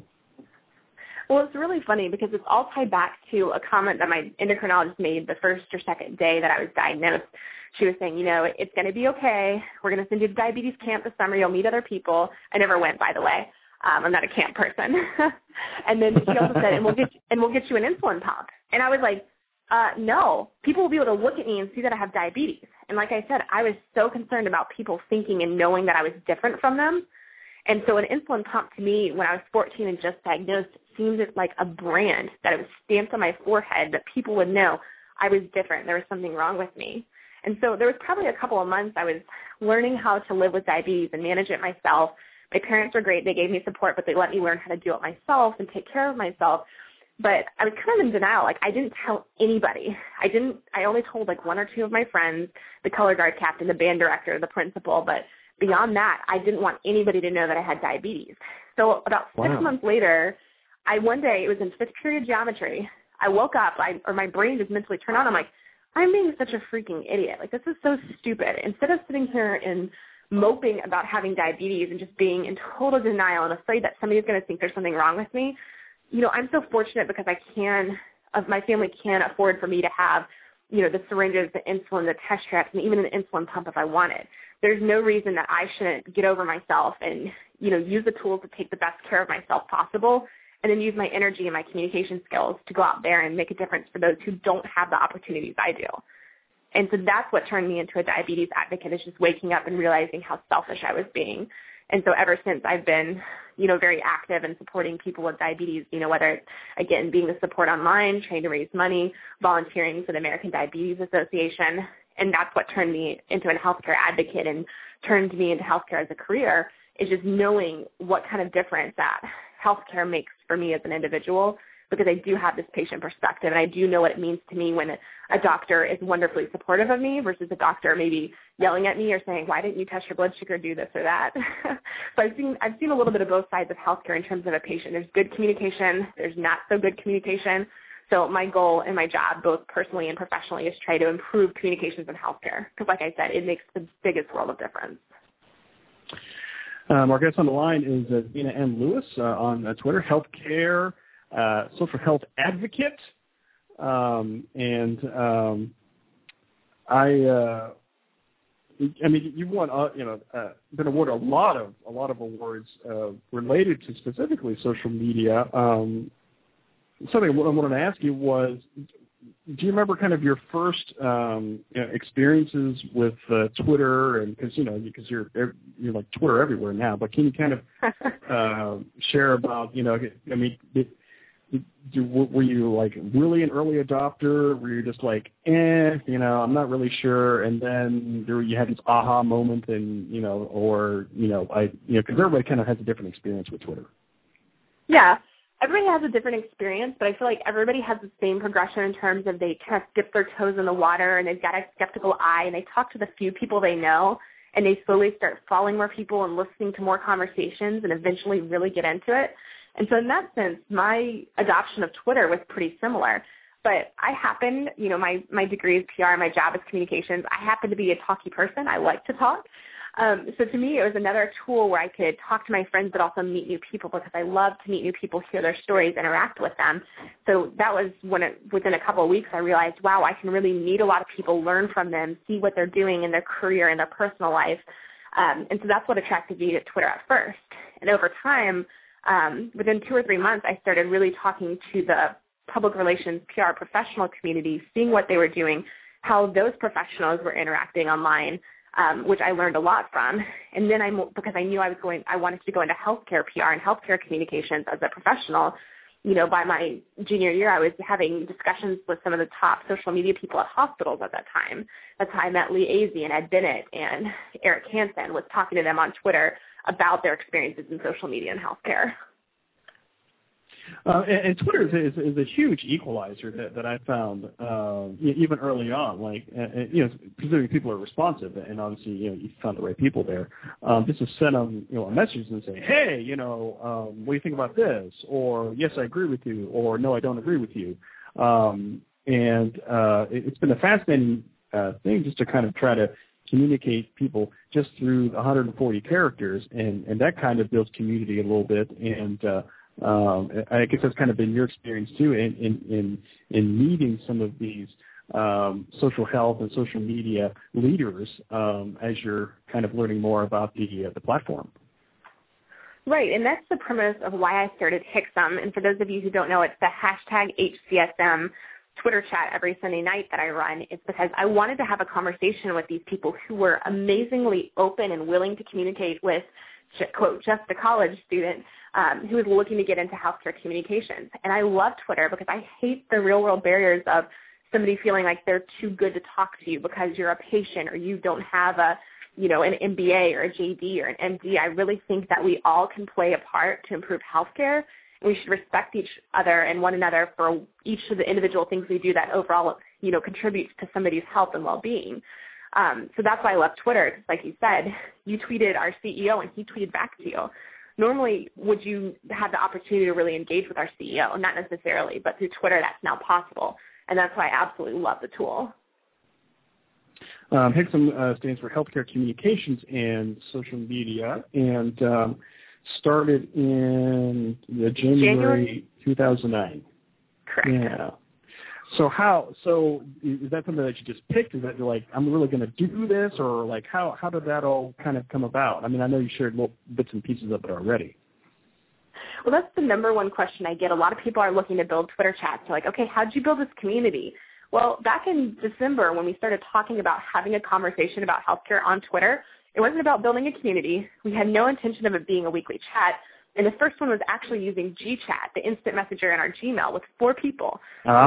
Well, it's really funny because it's all tied back to a comment that my endocrinologist made the first or second day that I was diagnosed. She was saying, it's going to be okay. We're going to send you to diabetes camp this summer. You'll meet other people. I never went, by the way. I'm not a camp person. And then she also said, and we'll get you an insulin pump. And I was like, no. People will be able to look at me and see that I have diabetes. And like I said, I was so concerned about people thinking and knowing that I was different from them. And so an insulin pump to me, when I was 14 and just diagnosed, seemed like a brand that it was stamped on my forehead that people would know I was different. There was something wrong with me. And so there was probably a couple of months I was learning how to live with diabetes and manage it myself. My parents were great. They gave me support, but they let me learn how to do it myself and take care of myself. But I was kind of in denial. I didn't tell anybody. I only told 1 or 2 of my friends, the color guard captain, the band director, the principal. But beyond that, I didn't want anybody to know that I had diabetes. So about 6 months later, one day, it was in 5th period geometry, I woke up, my brain just mentally turned on. I'm like, I'm being such a freaking idiot. This is so stupid. Instead of sitting here and moping about having diabetes and just being in total denial and afraid that somebody's going to think there's something wrong with me, I'm so fortunate because my family can afford for me to have, the syringes, the insulin, the test strips, and even an insulin pump if I wanted. There's no reason that I shouldn't get over myself and, use the tools to take the best care of myself possible, and then use my energy and my communication skills to go out there and make a difference for those who don't have the opportunities I do. And so that's what turned me into a diabetes advocate, is just waking up and realizing how selfish I was being. And so ever since, I've been, very active in supporting people with diabetes, whether it's, again, being the support online, trying to raise money, volunteering for the American Diabetes Association. And that's what turned me into a healthcare advocate and turned me into healthcare as a career, is just knowing what kind of difference that healthcare makes for me as an individual, because I do have this patient perspective, and I do know what it means to me when a doctor is wonderfully supportive of me versus a doctor maybe yelling at me or saying, why didn't you test your blood sugar, do this or that? So I've seen a little bit of both sides of healthcare in terms of a patient. There's good communication. There's not so good communication. So my goal in my job, both personally and professionally, is try to improve communications in healthcare, because like I said, it makes the biggest world of difference. Our guest on the line is Dina M. Lewis on Twitter, healthcare, social health advocate. You've won, been awarded a lot of awards related to specifically social media. Something I wanted to ask you was, do you remember kind of your first experiences with Twitter? And because you're like Twitter everywhere now, but can you kind of share about I mean, were you like really an early adopter? Were you just like, I'm not really sure, and then you had this aha moment, and because everybody kind of has a different experience with Twitter. Yeah. Everybody has a different experience, but I feel like everybody has the same progression in terms of they kind of dip their toes in the water and they've got a skeptical eye and they talk to the few people they know and they slowly start following more people and listening to more conversations and eventually really get into it. And so in that sense, my adoption of Twitter was pretty similar. But I happen, my degree is PR, my job is communications. I happen to be a talky person. I like to talk. So to me, it was another tool where I could talk to my friends but also meet new people because I love to meet new people, hear their stories, interact with them. So that was within a couple of weeks, I realized, wow, I can really meet a lot of people, learn from them, see what they're doing in their career and their personal life. And so that's what attracted me to Twitter at first. And over time, within 2 or 3 months, I started really talking to the public relations PR professional community, seeing what they were doing, how those professionals were interacting online, which I learned a lot from. And then because I knew I wanted to go into healthcare PR and healthcare communications as a professional, by my junior year, I was having discussions with some of the top social media people at hospitals at that time. That's how I met Lee Azzi and Ed Bennett and Eric Hansen, was talking to them on Twitter about their experiences in social media and healthcare. And Twitter is a huge equalizer that I found even early on. Like, considering people are responsive, and obviously you found the right people there. Just to send them a message and say, hey, what do you think about this? Or yes, I agree with you. Or no, I don't agree with you. It's been a fascinating thing just to kind of try to communicate people just through 140 characters, and that kind of builds community a little bit. And I guess that's kind of been your experience too in meeting some of these social health and social media leaders as you're kind of learning more about the platform. Right, and that's the premise of why I started HCSM. And for those of you who don't know, it's the hashtag HCSM Twitter chat every Sunday night that I run. It's because I wanted to have a conversation with these people who were amazingly open and willing to communicate with, quote, just a college student who was looking to get into healthcare communications. And I love Twitter because I hate the real-world barriers of somebody feeling like they're too good to talk to you because you're a patient or you don't have an MBA or a JD or an MD. I really think that we all can play a part to improve healthcare. We should respect each other and one another for each of the individual things we do that overall, contributes to somebody's health and well-being. So that's why I love Twitter. Because like you said, you tweeted our CEO and he tweeted back to you. Normally, would you have the opportunity to really engage with our CEO? Not necessarily, but through Twitter, that's now possible. And that's why I absolutely love the tool. HCSM stands for Healthcare Communications and Social Media, and started in January 2009. Correct. Yeah. So is that something that you just picked? Is that you're like, I'm really going to do this, or like how did that all kind of come about? I mean, I know you shared little bits and pieces of it already. Well, that's the number one question I get. A lot of people are looking to build Twitter chats. They're like, okay, how did you build this community? Well, back in December when we started talking about having a conversation about healthcare on Twitter, it wasn't about building a community. We had no intention of it being a weekly chat. And the first one was actually using GChat, the instant messenger in our Gmail, with 4 people.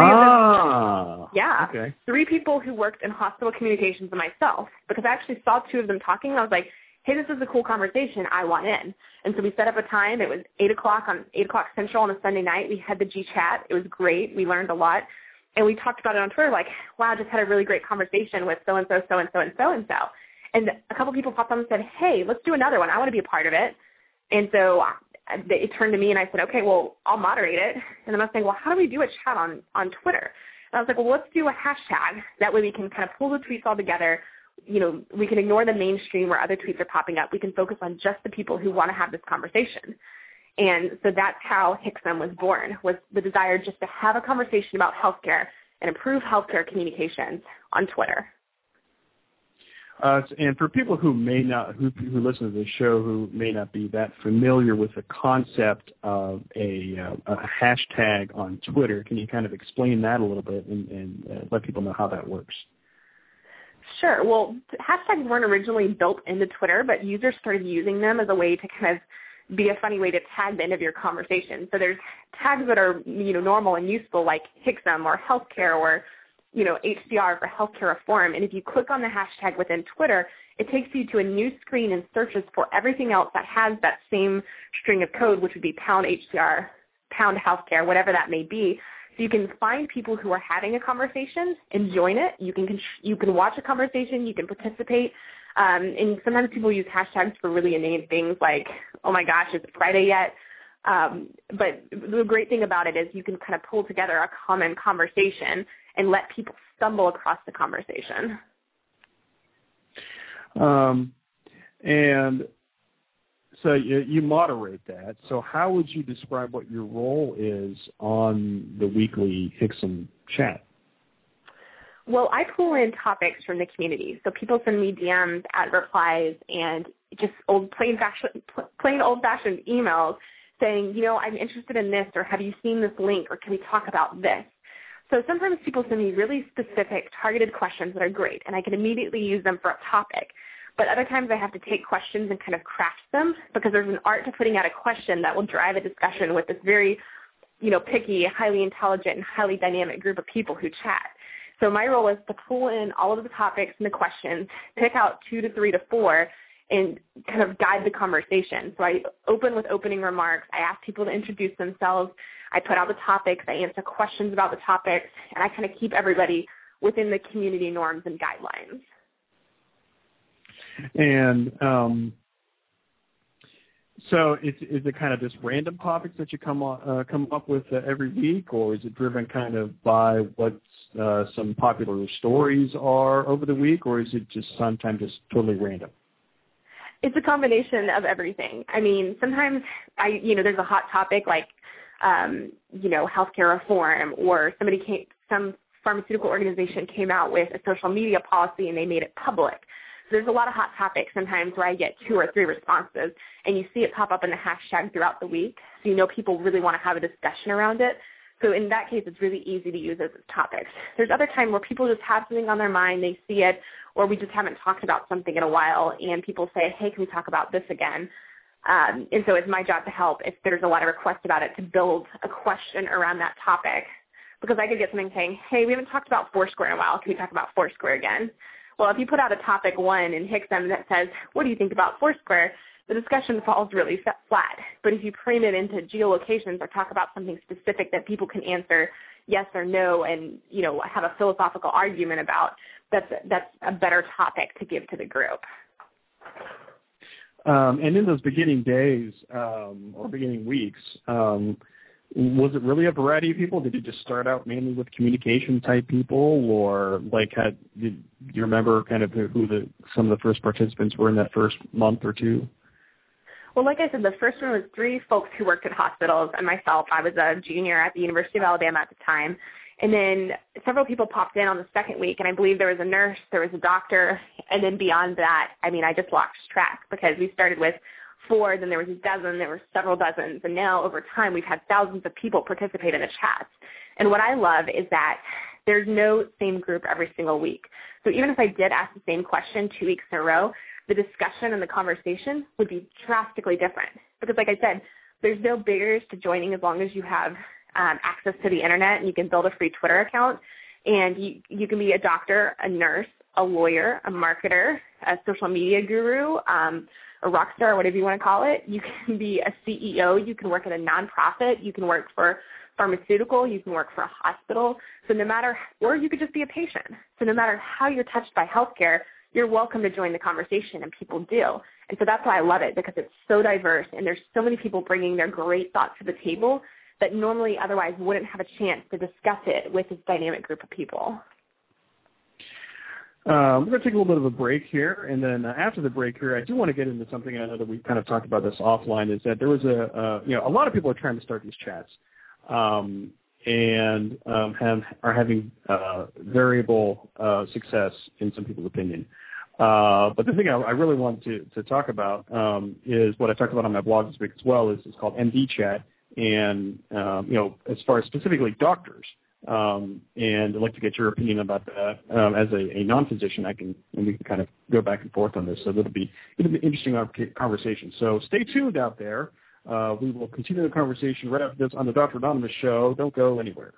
Okay. 3 people who worked in hospital communications and myself, because I actually saw 2 of them talking, and I was like, hey, this is a cool conversation. I want in. And so we set up a time. It was 8 o'clock Central on a Sunday night. We had the GChat. It was great. We learned a lot. And we talked about it on Twitter like, wow, I just had a really great conversation with so-and-so, so-and-so, and so-and-so. And a couple people popped up and said, hey, let's do another one. I want to be a part of it. And so it turned to me, and I said, okay, well, I'll moderate it. And then I was saying, well, how do we do a chat on Twitter? And I was like, well, let's do a hashtag. That way we can kind of pull the tweets all together. We can ignore the mainstream where other tweets are popping up. We can focus on just the people who want to have this conversation. And so that's how HCSM was born, was the desire just to have a conversation about healthcare and improve healthcare communications on Twitter. And for people who may not, who listen to the show, who may not be that familiar with the concept of a hashtag on Twitter, can you kind of explain that a little bit and let people know how that works? Sure. Well, hashtags weren't originally built into Twitter, but users started using them as a way to kind of be a funny way to tag the end of your conversation. So there's tags that are, normal and useful, like HCSM or healthcare or, HCR for healthcare reform. And if you click on the hashtag within Twitter, it takes you to a new screen and searches for everything else that has that same string of code, which would be pound HCR, pound healthcare, whatever that may be. So you can find people who are having a conversation and join it. You can watch a conversation. You can participate. And sometimes people use hashtags for really inane things like, oh, my gosh, is it Friday yet? But the great thing about it is you can kind of pull together a common conversation and let people stumble across the conversation. And so you moderate that. So how would you describe what your role is on the weekly HCSM chat? Well, I pull in topics from the community. So people send me DMs, replies, and just plain old-fashioned emails saying, I'm interested in this, or have you seen this link, or can we talk about this? So sometimes people send me really specific, targeted questions that are great, and I can immediately use them for a topic. But other times I have to take questions and kind of craft them because there's an art to putting out a question that will drive a discussion with this very, picky, highly intelligent, and highly dynamic group of people who chat. So my role is to pull in all of the topics and the questions, pick out 2 to 3 to 4, and kind of guide the conversation. So I open with opening remarks. I ask people to introduce themselves. I put out the topics. I answer questions about the topics, and I kind of keep everybody within the community norms and guidelines. And so is it kind of just random topics that you come up with every week, or is it driven kind of by what some popular stories are over the week, or is it just sometimes just totally random? It's a combination of everything. I mean, sometimes there's a hot topic like, healthcare reform, or some pharmaceutical organization came out with a social media policy and they made it public. So there's a lot of hot topics sometimes where I get 2 or 3 responses, and you see it pop up in the hashtag throughout the week. So people really want to have a discussion around it. So in that case, it's really easy to use as topics. There's other times where people just have something on their mind, they see it, or we just haven't talked about something in a while, and people say, hey, can we talk about this again? And so it's my job to help, if there's a lot of requests about it, to build a question around that topic. Because I could get something saying, hey, we haven't talked about Foursquare in a while. Can we talk about Foursquare again? Well, if you put out a topic 1 in HCSM that says, what do you think about Foursquare, the discussion falls really flat. But if you frame it into geolocations or talk about something specific that people can answer yes or no and, have a philosophical argument about, that's a better topic to give to the group. And in those beginning days or beginning weeks, was it really a variety of people? Did you just start out mainly with communication type people, or did you remember kind of who some of the first participants were in that first month or 2? Well, like I said, the first one was 3 folks who worked at hospitals and myself. I was a junior at the University of Alabama at the time. And then several people popped in on the second week, and I believe there was a nurse, there was a doctor, and then beyond that, I just lost track because we started with 4, then there was a dozen, there were several dozens, and now over time we've had thousands of people participate in the chats. And what I love is that there's no same group every single week. So even if I did ask the same question 2 weeks in a row, the discussion and the conversation would be drastically different. Because like I said, there's no barriers to joining as long as you have access to the internet, and you can build a free Twitter account. And you can be a doctor, a nurse, a lawyer, a marketer, a social media guru, a rock star, whatever you want to call it. You can be a CEO. You can work at a nonprofit. You can work for pharmaceutical. You can work for a hospital. So or you could just be a patient. So no matter how you're touched by healthcare, you're welcome to join the conversation, and people do. And so that's why I love it, because it's so diverse, and there's so many people bringing their great thoughts to the table that normally otherwise wouldn't have a chance to discuss it with this dynamic group of people. We're going to take a little bit of a break here, and then after the break here, I do want to get into something. I know that we kind of talked about this offline, is that there was a lot of people are trying to start these chats, and are having variable success in some people's opinion. But the thing I really want to talk about is what I talked about on my blog this week as well. Is called MD Chat, and as far as specifically doctors. And I'd like to get your opinion about that. As a non-physician, we can kind of go back and forth on this. So it'll be an interesting conversation. So stay tuned out there. We will continue the conversation right after this on the Dr. Anonymous Show. Don't go anywhere.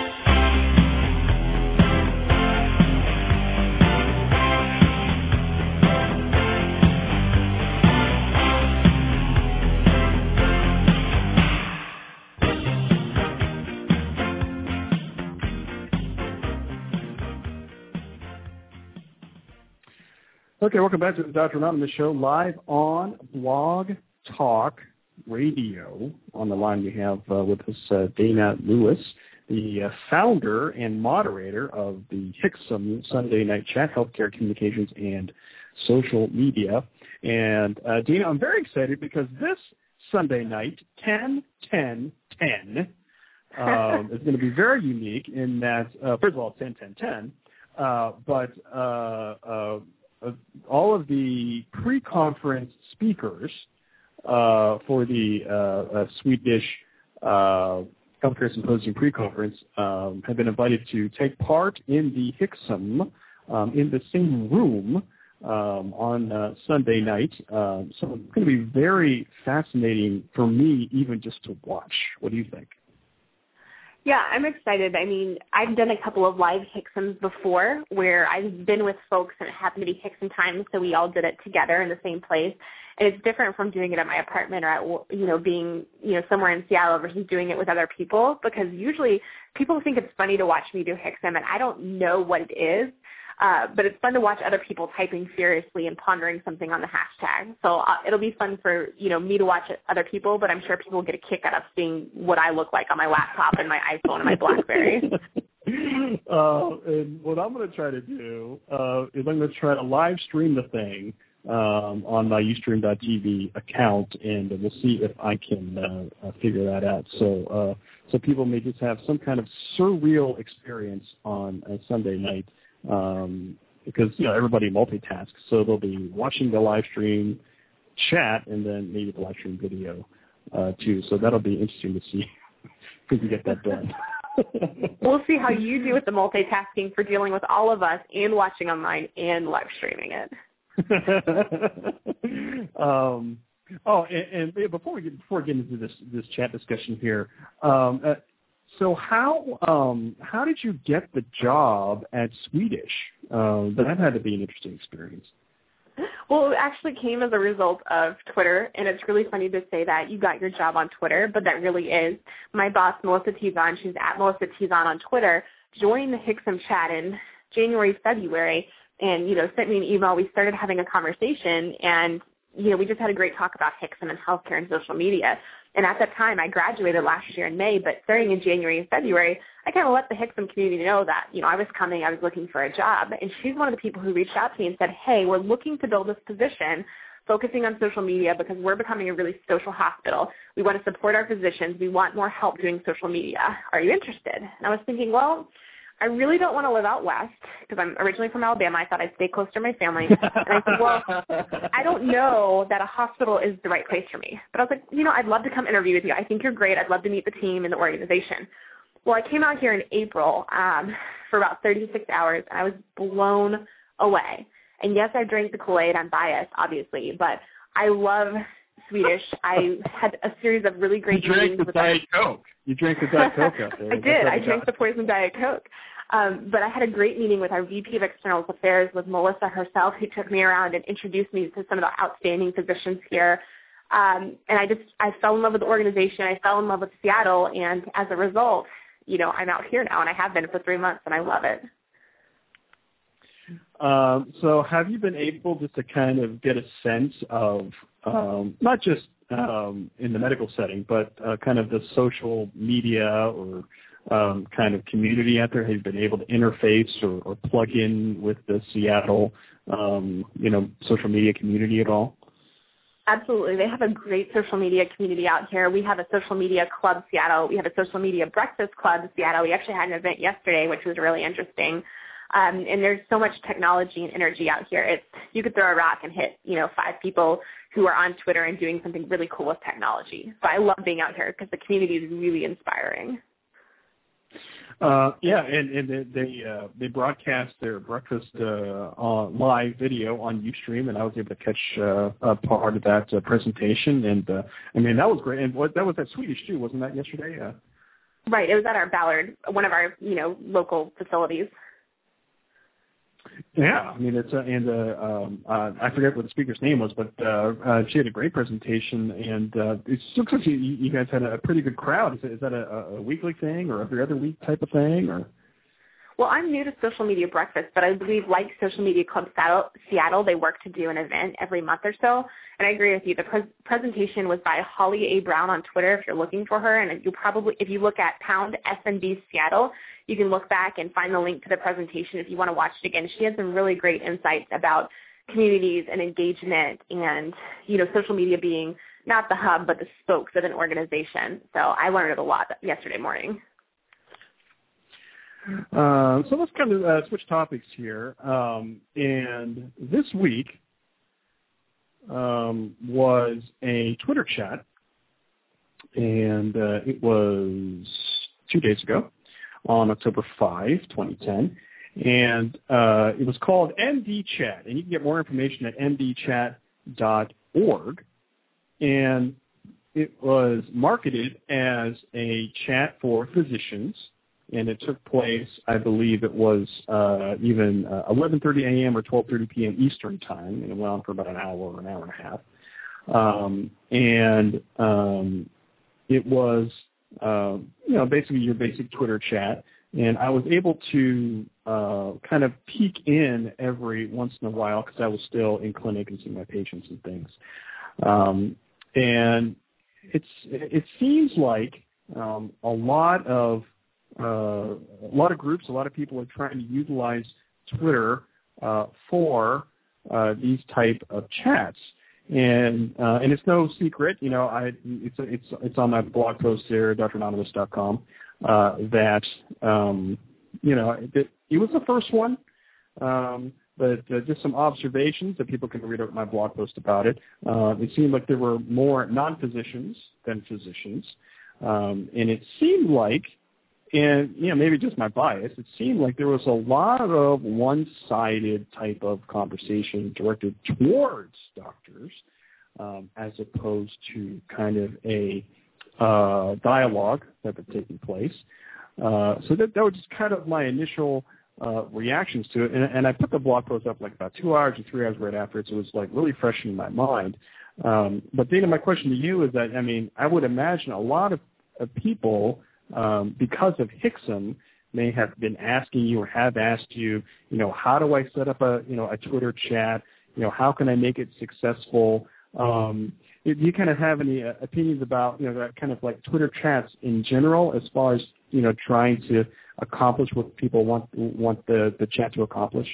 Okay, welcome back to the Dr. Anonymous Show, live on Blog Talk Radio. On the line we have with us Dana Lewis, the founder and moderator of the HCSM Sunday Night Chat, Healthcare Communications and Social Media. And Dana, I'm very excited because this Sunday night, 10-10-10, is going to be very unique in that, first of all, it's 10-10-10, but all of the pre-conference speakers for the Swedish Healthcare Symposium pre-conference have been invited to take part in the HCSM in the same room on Sunday night. So it's going to be very fascinating for me even just to watch. What do you think? Yeah, I'm excited. I mean, I've done a couple of live HCSMs before where I've been with folks and it happened to be HCSM time, so we all did it together in the same place. And it's different from doing it at my apartment or at, being, somewhere in Seattle versus doing it with other people, because usually people think it's funny to watch me do HCSM, and I don't know what it is. But it's fun to watch other people typing furiously and pondering something on the hashtag. So it'll be fun for, me to watch other people, but I'm sure people will get a kick out of seeing what I look like on my laptop and my iPhone and my BlackBerry. And what I'm going to try to do is I'm going to try to live stream the thing on my Ustream.tv account, and we'll see if I can figure that out. So people may just have some kind of surreal experience on a Sunday night. Because everybody multitasks, so they'll be watching the live stream chat and then maybe the live stream video too. So that'll be interesting to see if we can get that done. We'll see how you do with the multitasking for dealing with all of us and watching online and live streaming it. And before we get into this chat discussion here. So how did you get the job at Swedish? That had to be an interesting experience. Well, it actually came as a result of Twitter, and it's really funny to say that you got your job on Twitter, but that really is. My boss, Melissa Tizon, she's at Melissa Tizon on Twitter, joined the HCSM chat in January, February, and, sent me an email. We started having a conversation, and, we just had a great talk about HCSM and healthcare and social media. And at that time, I graduated last year in May, but starting in January and February, I kind of let the HCSM community know that, I was coming, I was looking for a job. And she's one of the people who reached out to me and said, hey, we're looking to build this position focusing on social media because we're becoming a really social hospital. We want to support our physicians. We want more help doing social media. Are you interested? And I was thinking, well, I really don't want to live out west because I'm originally from Alabama. I thought I'd stay close to my family. And I said, well, I don't know that a hospital is the right place for me. But I was like, I'd love to come interview with you. I think you're great. I'd love to meet the team and the organization. Well, I came out here in April for about 36 hours, and I was blown away. And, yes, I drank the Kool-Aid. I'm biased, obviously, but I love Swedish. I had a series of really great meetings. You drank the Diet Coke. You drank the Diet Coke out there. I did. I drank the poison Diet Coke. But I had a great meeting with our VP of External Affairs, with Melissa herself, who took me around and introduced me to some of the outstanding physicians here. And I fell in love with the organization. I fell in love with Seattle. And as a result, I'm out here now, and I have been for 3 months, and I love it. So have you been able just to kind of get a sense of not just in the medical setting, but kind of the social media or kind of community out there? Have you been able to interface or plug in with the Seattle, social media community at all? Absolutely. They have a great social media community out here. We have a social media club, Seattle. We have a social media breakfast club, Seattle. We actually had an event yesterday, which was really interesting. And there's so much technology and energy out here. You could throw a rock and hit, 5 people who are on Twitter and doing something really cool with technology. So I love being out here because the community is really inspiring. And they broadcast their breakfast on live video on Ustream, and I was able to catch a part of that presentation. And that was great. And that was at Swedish too, wasn't that yesterday? Right. It was at our Ballard, one of our local facilities. Yeah, it's I forget what the speaker's name was, but she had a great presentation, and it looks like you guys had a pretty good crowd. Is that a weekly thing or every other week type of thing, or? Well, I'm new to Social Media Breakfast, but I believe, like Social Media Club Seattle, they work to do an event every month or so. And I agree with you. The presentation was by Holly A. Brown on Twitter if you're looking for her. And if you look at #SMB Seattle, you can look back and find the link to the presentation if you want to watch it again. She had some really great insights about communities and engagement and, social media being not the hub but the spokes of an organization. So I learned a lot yesterday morning. So let's kind of switch topics here. And this week was a Twitter chat, and it was 2 days ago on October 5, 2010. And it was called MD Chat, and you can get more information at mdchat.org. And it was marketed as a chat for physicians. And it took place, I believe it was even 11:30 a.m. or 12:30 p.m. Eastern time, and it went on for about an hour or an hour and a half. It was, basically your basic Twitter chat, and I was able to kind of peek in every once in a while because I was still in clinic and seeing my patients and things. And it seems like a lot of groups, a lot of people are trying to utilize Twitter for these type of chats, and it's no secret, it's on my blog post there, dranonymous.com, that it was the first one, but just some observations that people can read out my blog post about it. It seemed like there were more non-physicians than physicians, and it seemed like, and maybe just my bias, it seemed like there was a lot of one-sided type of conversation directed towards doctors, as opposed to kind of a dialogue that was taking place. So that was just kind of my initial reactions to it, and I put the blog post up like about 2 hours or 3 hours right after it, so it was like really fresh in my mind. But Dana, my question to you is that, I would imagine a lot of people, because of HIXM, may have been asking you or have asked you, how do I set up a Twitter chat? How can I make it successful? Do you kind of have any opinions about, that kind of like Twitter chats in general, as far as, trying to accomplish what people want the chat to accomplish?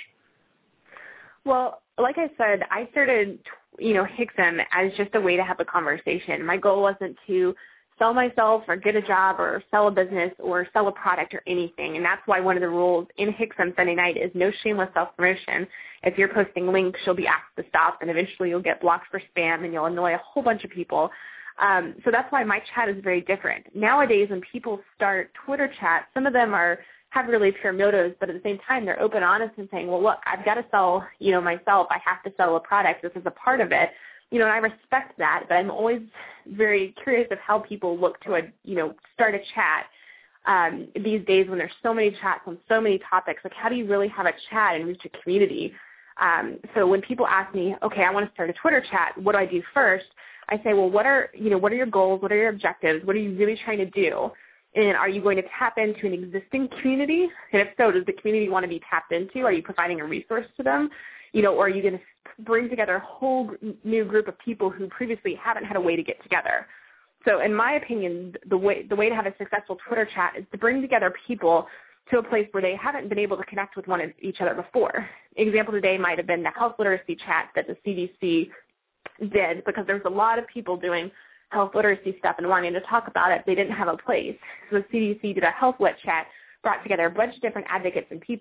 Well, like I said, I started, HIXM as just a way to have a conversation. My goal wasn't to sell myself or get a job or sell a business or sell a product or anything. And that's why one of the rules in HIXM Sunday night is no shameless self-promotion. If you're posting links, you'll be asked to stop, and eventually you'll get blocked for spam, and you'll annoy a whole bunch of people. So that's why my chat is very different. Nowadays, when people start Twitter chats, some of them have really pure motives, but at the same time, they're open, honest, and saying, well, look, I've got to sell, myself. I have to sell a product. This is a part of it. And I respect that, but I'm always very curious of how people look to start a chat these days when there's so many chats on so many topics. Like, how do you really have a chat and reach a community? So when people ask me, okay, I want to start a Twitter chat, what do I do first? I say, well, what are your goals? What are your objectives? What are you really trying to do? And are you going to tap into an existing community? And if so, does the community want to be tapped into? Are you providing a resource to them? Or are you going to bring together a whole new group of people who previously haven't had a way to get together? So in my opinion, the way to have a successful Twitter chat is to bring together people to a place where they haven't been able to connect with each other before. Example today might have been the health literacy chat that the CDC did, because there's a lot of people doing health literacy stuff and wanting to talk about it. They didn't have a place. So the CDC did a health lit chat, brought together a bunch of different advocates and people.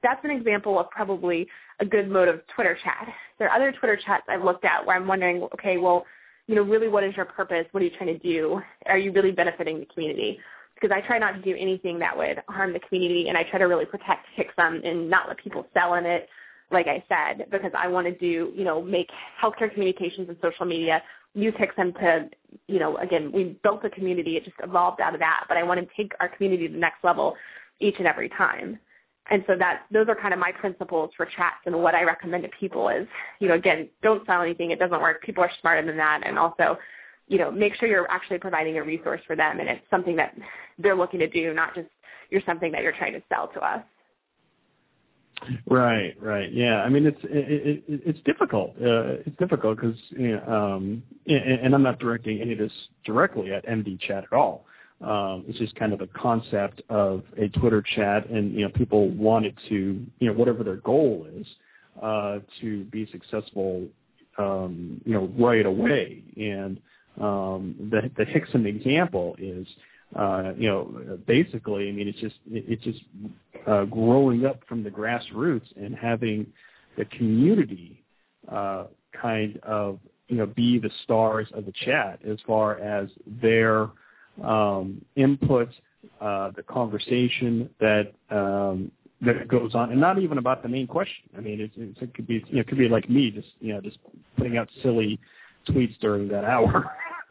that's an example of probably a good mode of Twitter chat. There are other Twitter chats I've looked at where I'm wondering, okay, well, really what is your purpose? What are you trying to do? Are you really benefiting the community? Because I try not to do anything that would harm the community, and I try to really protect HCSM and not let people sell in it, like I said, because I want to do, make healthcare communications and social media, use HCSM to, again, we built the community. It just evolved out of that, but I want to take our community to the next level each and every time. And so those are kind of my principles for chats, and what I recommend to people is, again, don't sell anything. It doesn't work. People are smarter than that. And also, make sure you're actually providing a resource for them, and it's something that they're looking to do, not just you're something that you're trying to sell to us. Right. Yeah. I mean, it's difficult. It's difficult because, and I'm not directing any of this directly at MD Chat at all. It's just kind of a concept of a Twitter chat, and people want it to, whatever their goal is, to be successful, right away. And the HCSM example is, basically, I mean, it's just growing up from the grassroots and having the community kind of be the stars of the chat as far as their input, the conversation that goes on, and not even about the main question. I mean, it could be it could be like me just putting out silly tweets during that hour.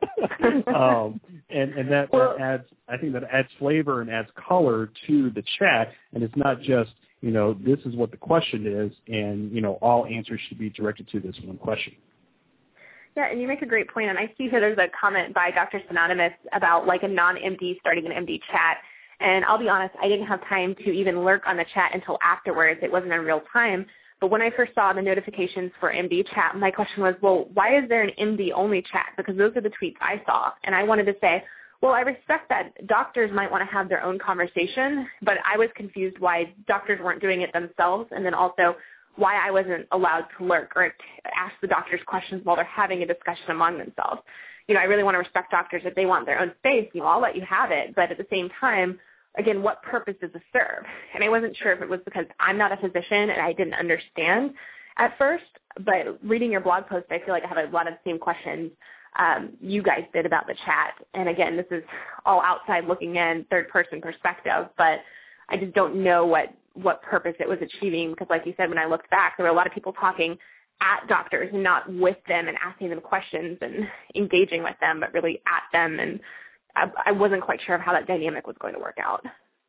And that adds, I think that adds flavor and adds color to the chat, and it's not just this is what the question is, and all answers should be directed to this one question. Yeah, and you make a great point, and I see here there's a comment by Dr. Synonymous about like a non-MD starting an MD chat, and I'll be honest, I didn't have time to even lurk on the chat until afterwards. It wasn't in real time, but when I first saw the notifications for MD chat, my question was, well, why is there an MD-only chat? Because those are the tweets I saw, and I wanted to say, well, I respect that doctors might want to have their own conversation, but I was confused why doctors weren't doing it themselves, and then also why I wasn't allowed to lurk or ask the doctors questions while they're having a discussion among themselves. I really want to respect doctors. If they want their own space, I'll let you have it. But at the same time, again, what purpose does this serve? And I wasn't sure if it was because I'm not a physician and I didn't understand at first, but reading your blog post, I feel like I have a lot of the same questions you guys did about the chat. And again, this is all outside looking in, third-person perspective, but I just don't know what purpose it was achieving, because like you said, when I looked back, there were a lot of people talking at doctors and not with them and asking them questions and engaging with them, but really at them. And I wasn't quite sure of how that dynamic was going to work out.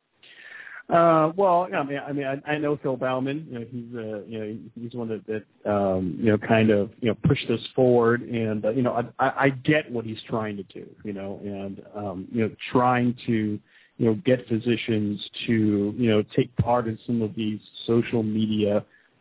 Well, I know Phil Bauman. He's one that kind of pushed us forward, and I get what he's trying to do. And trying to get physicians to take part in some of these social media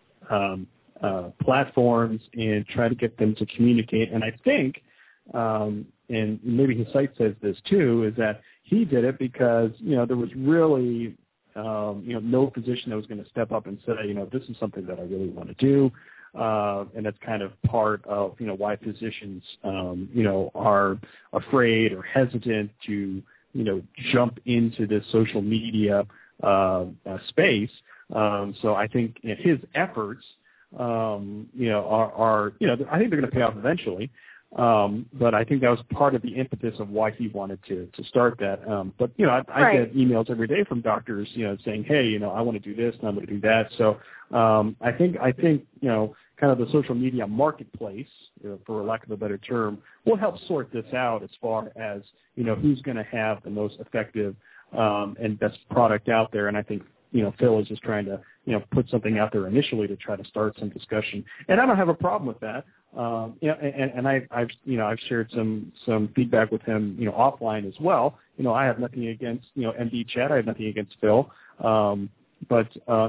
platforms and try to get them to communicate. And I think, and maybe his site says this too, is that he did it because there was really no physician that was going to step up and say, this is something that I really want to do. And that's kind of part of, why physicians, are afraid or hesitant to, jump into this social media space. So I think his efforts, are I think they're going to pay off eventually. But I think that was part of the impetus of why he wanted to start that. But I get emails every day from doctors, saying, hey, I want to do this and I'm going to do that. So I think kind of the social media marketplace, for lack of a better term, will help sort this out as far as who's going to have the most effective and best product out there. And I think Phil is just trying to put something out there initially to try to start some discussion, and I don't have a problem with that. And I've shared some feedback with him, offline as well. I have nothing against, MD Chat. I have nothing against Phil. But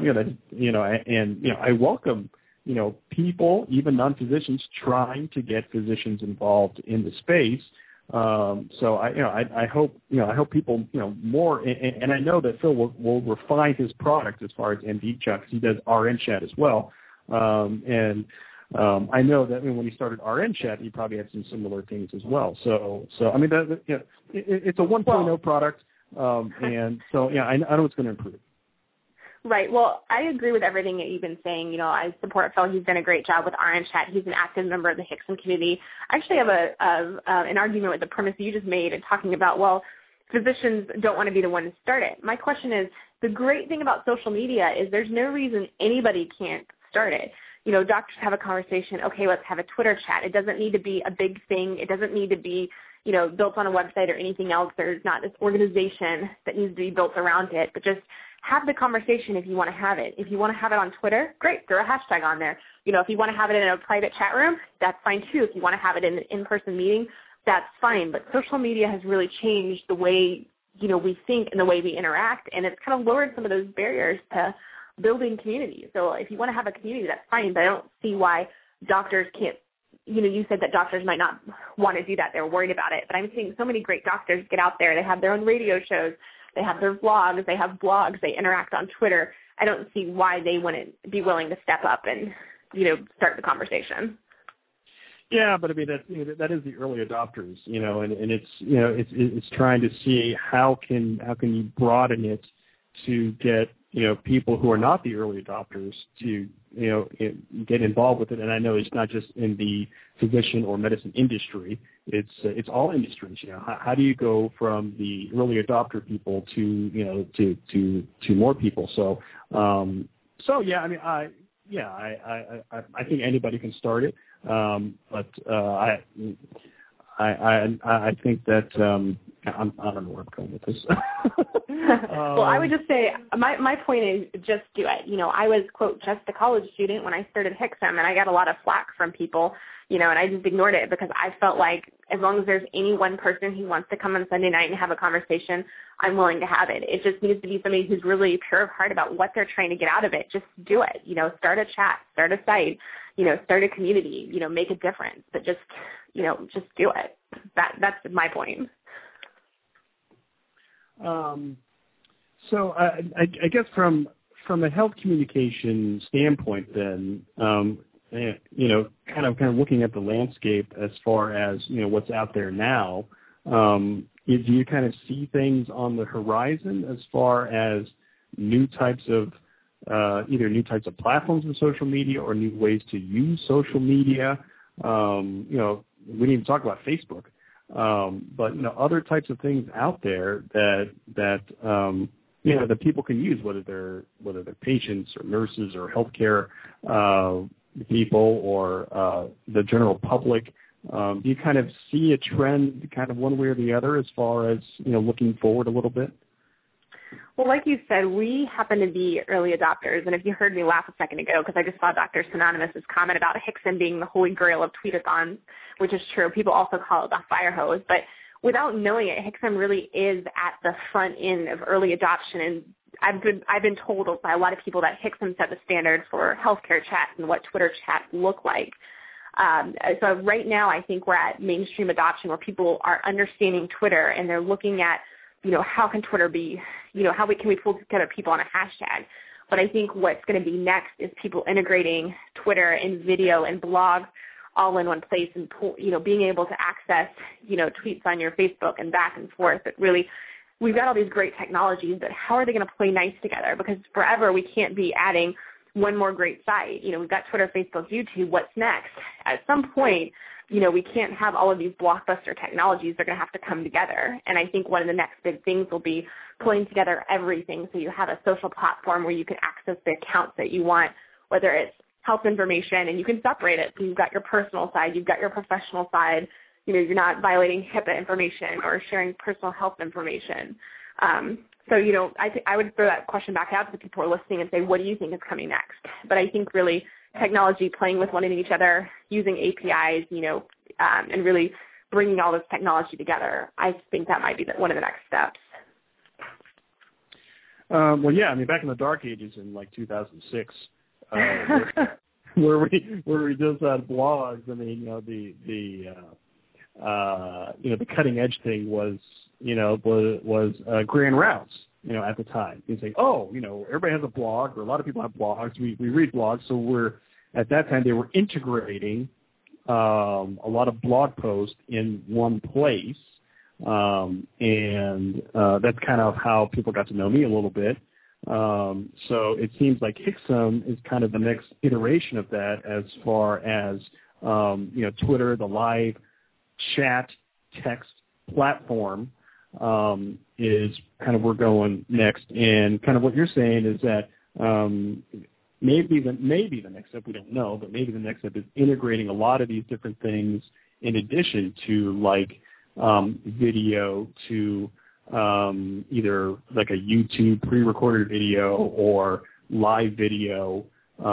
I welcome, people, even non-physicians, trying to get physicians involved in the space. So I hope people, more, and I know that Phil will refine his product as far as MD Chat, because he does RN Chat as well. I know that when he started RN Chat, he probably had some similar things as well. So I mean, it's a 1.0 product, and so I know it's going to improve. Right. Well, I agree with everything that you've been saying. You know, I support Phil. He's done a great job with RN Chat. He's an active member of the Hickson community. I actually have an argument with the premise you just made and talking about, well, physicians don't want to be the one to start it. My question is, the great thing about social media is there's no reason anybody can't start it. You know, doctors have a conversation, okay, let's have a Twitter chat. It doesn't need to be a big thing. It doesn't need to be, you know, built on a website or anything else. There's not this organization that needs to be built around it, but just have the conversation if you want to have it. If you want to have it on Twitter, great, throw a hashtag on there. You know, if you want to have it in a private chat room, that's fine too. If you want to have it in an in-person meeting, that's fine. But social media has really changed the way, you know, we think and the way we interact, and it's kind of lowered some of those barriers to building community. So if you want to have a community, that's fine, but I don't see why doctors can't, you know, you said that doctors might not want to do that. They're worried about it. But I'm seeing so many great doctors get out there. They have their own radio shows. They have their vlogs. They have blogs. They interact on Twitter. I don't see why they wouldn't be willing to step up and, you know, start the conversation. Yeah, but I mean that is the early adopters, you know, and it's, you know, it's trying to see how can you broaden it to get, you know, people who are not the early adopters to, you know, get involved with it. And I know it's not just in the physician or medicine industry; it's all industries. You know, how do you go from the early adopter people to, you know, to more people? So yeah, I mean, I think anybody can start it, but I think that I don't know where I'm going with this. Well, I would just say my point is just do it. You know, I was, quote, just a college student when I started Hickson, and I got a lot of flack from people, you know, and I just ignored it because I felt like as long as there's any one person who wants to come on Sunday night and have a conversation, I'm willing to have it. It just needs to be somebody who's really pure of heart about what they're trying to get out of it. Just do it. You know, start a chat, start a site, you know, start a community, you know, make a difference, but just, you know, just do it. That's my point. So I guess from a health communication standpoint, then, you know, kind of looking at the landscape as far as, you know, what's out there now, do you kind of see things on the horizon as far as new types of either new types of platforms in social media or new ways to use social media? You know, we didn't even talk about Facebook. But, you know, other types of things out there that you know, that people can use, whether they're patients or nurses or healthcare people or the general public. Do you kind of see a trend kind of one way or the other as far as, you know, looking forward a little bit? Well, like you said, we happen to be early adopters, and if you heard me laugh a second ago, because I just saw Dr. Synonymous' comment about Hickson being the holy grail of tweetathons, which is true. People also call it the fire hose, but without knowing it, Hickson really is at the front end of early adoption, and I've been told by a lot of people that Hickson set the standard for healthcare chats and what Twitter chats look like. So right now, I think we're at mainstream adoption where people are understanding Twitter and they're looking at, you know, how can Twitter be, you know, can we pull together people on a hashtag? But I think what's going to be next is people integrating Twitter and video and blogs all in one place and, you know, being able to access, you know, tweets on your Facebook and back and forth. But really, we've got all these great technologies, but how are they going to play nice together? Because forever we can't be adding one more great site. You know, we've got Twitter, Facebook, YouTube. What's next? At some point, you know, we can't have all of these blockbuster technologies. They're going to have to come together. And I think one of the next big things will be pulling together everything so you have a social platform where you can access the accounts that you want, whether it's health information, and you can separate it. So you've got your personal side, you've got your professional side. You know, you're not violating HIPAA information or sharing personal health information. So, you know, I would throw that question back out to the people who are listening and say, what do you think is coming next? But I think really technology, playing with one and each other, using APIs, you know, and really bringing all this technology together, I think that might be one of the next steps. Well, yeah, I mean, back in the dark ages in like 2006, where we just had blogs. I mean, you know, the cutting edge thing was Grand Rounds. You know, at the time, you say, oh, you know, everybody has a blog, or a lot of people have blogs. We read blogs, so at that time they were integrating a lot of blog posts in one place, and that's kind of how people got to know me a little bit. So it seems like HicksUm is kind of the next iteration of that, as far as Twitter, the live chat text platform, is kind of we're going next. And kind of what you're saying is that maybe the next step, we don't know, but maybe the next step is integrating a lot of these different things in addition to like video, to either like a YouTube pre-recorded video or live video.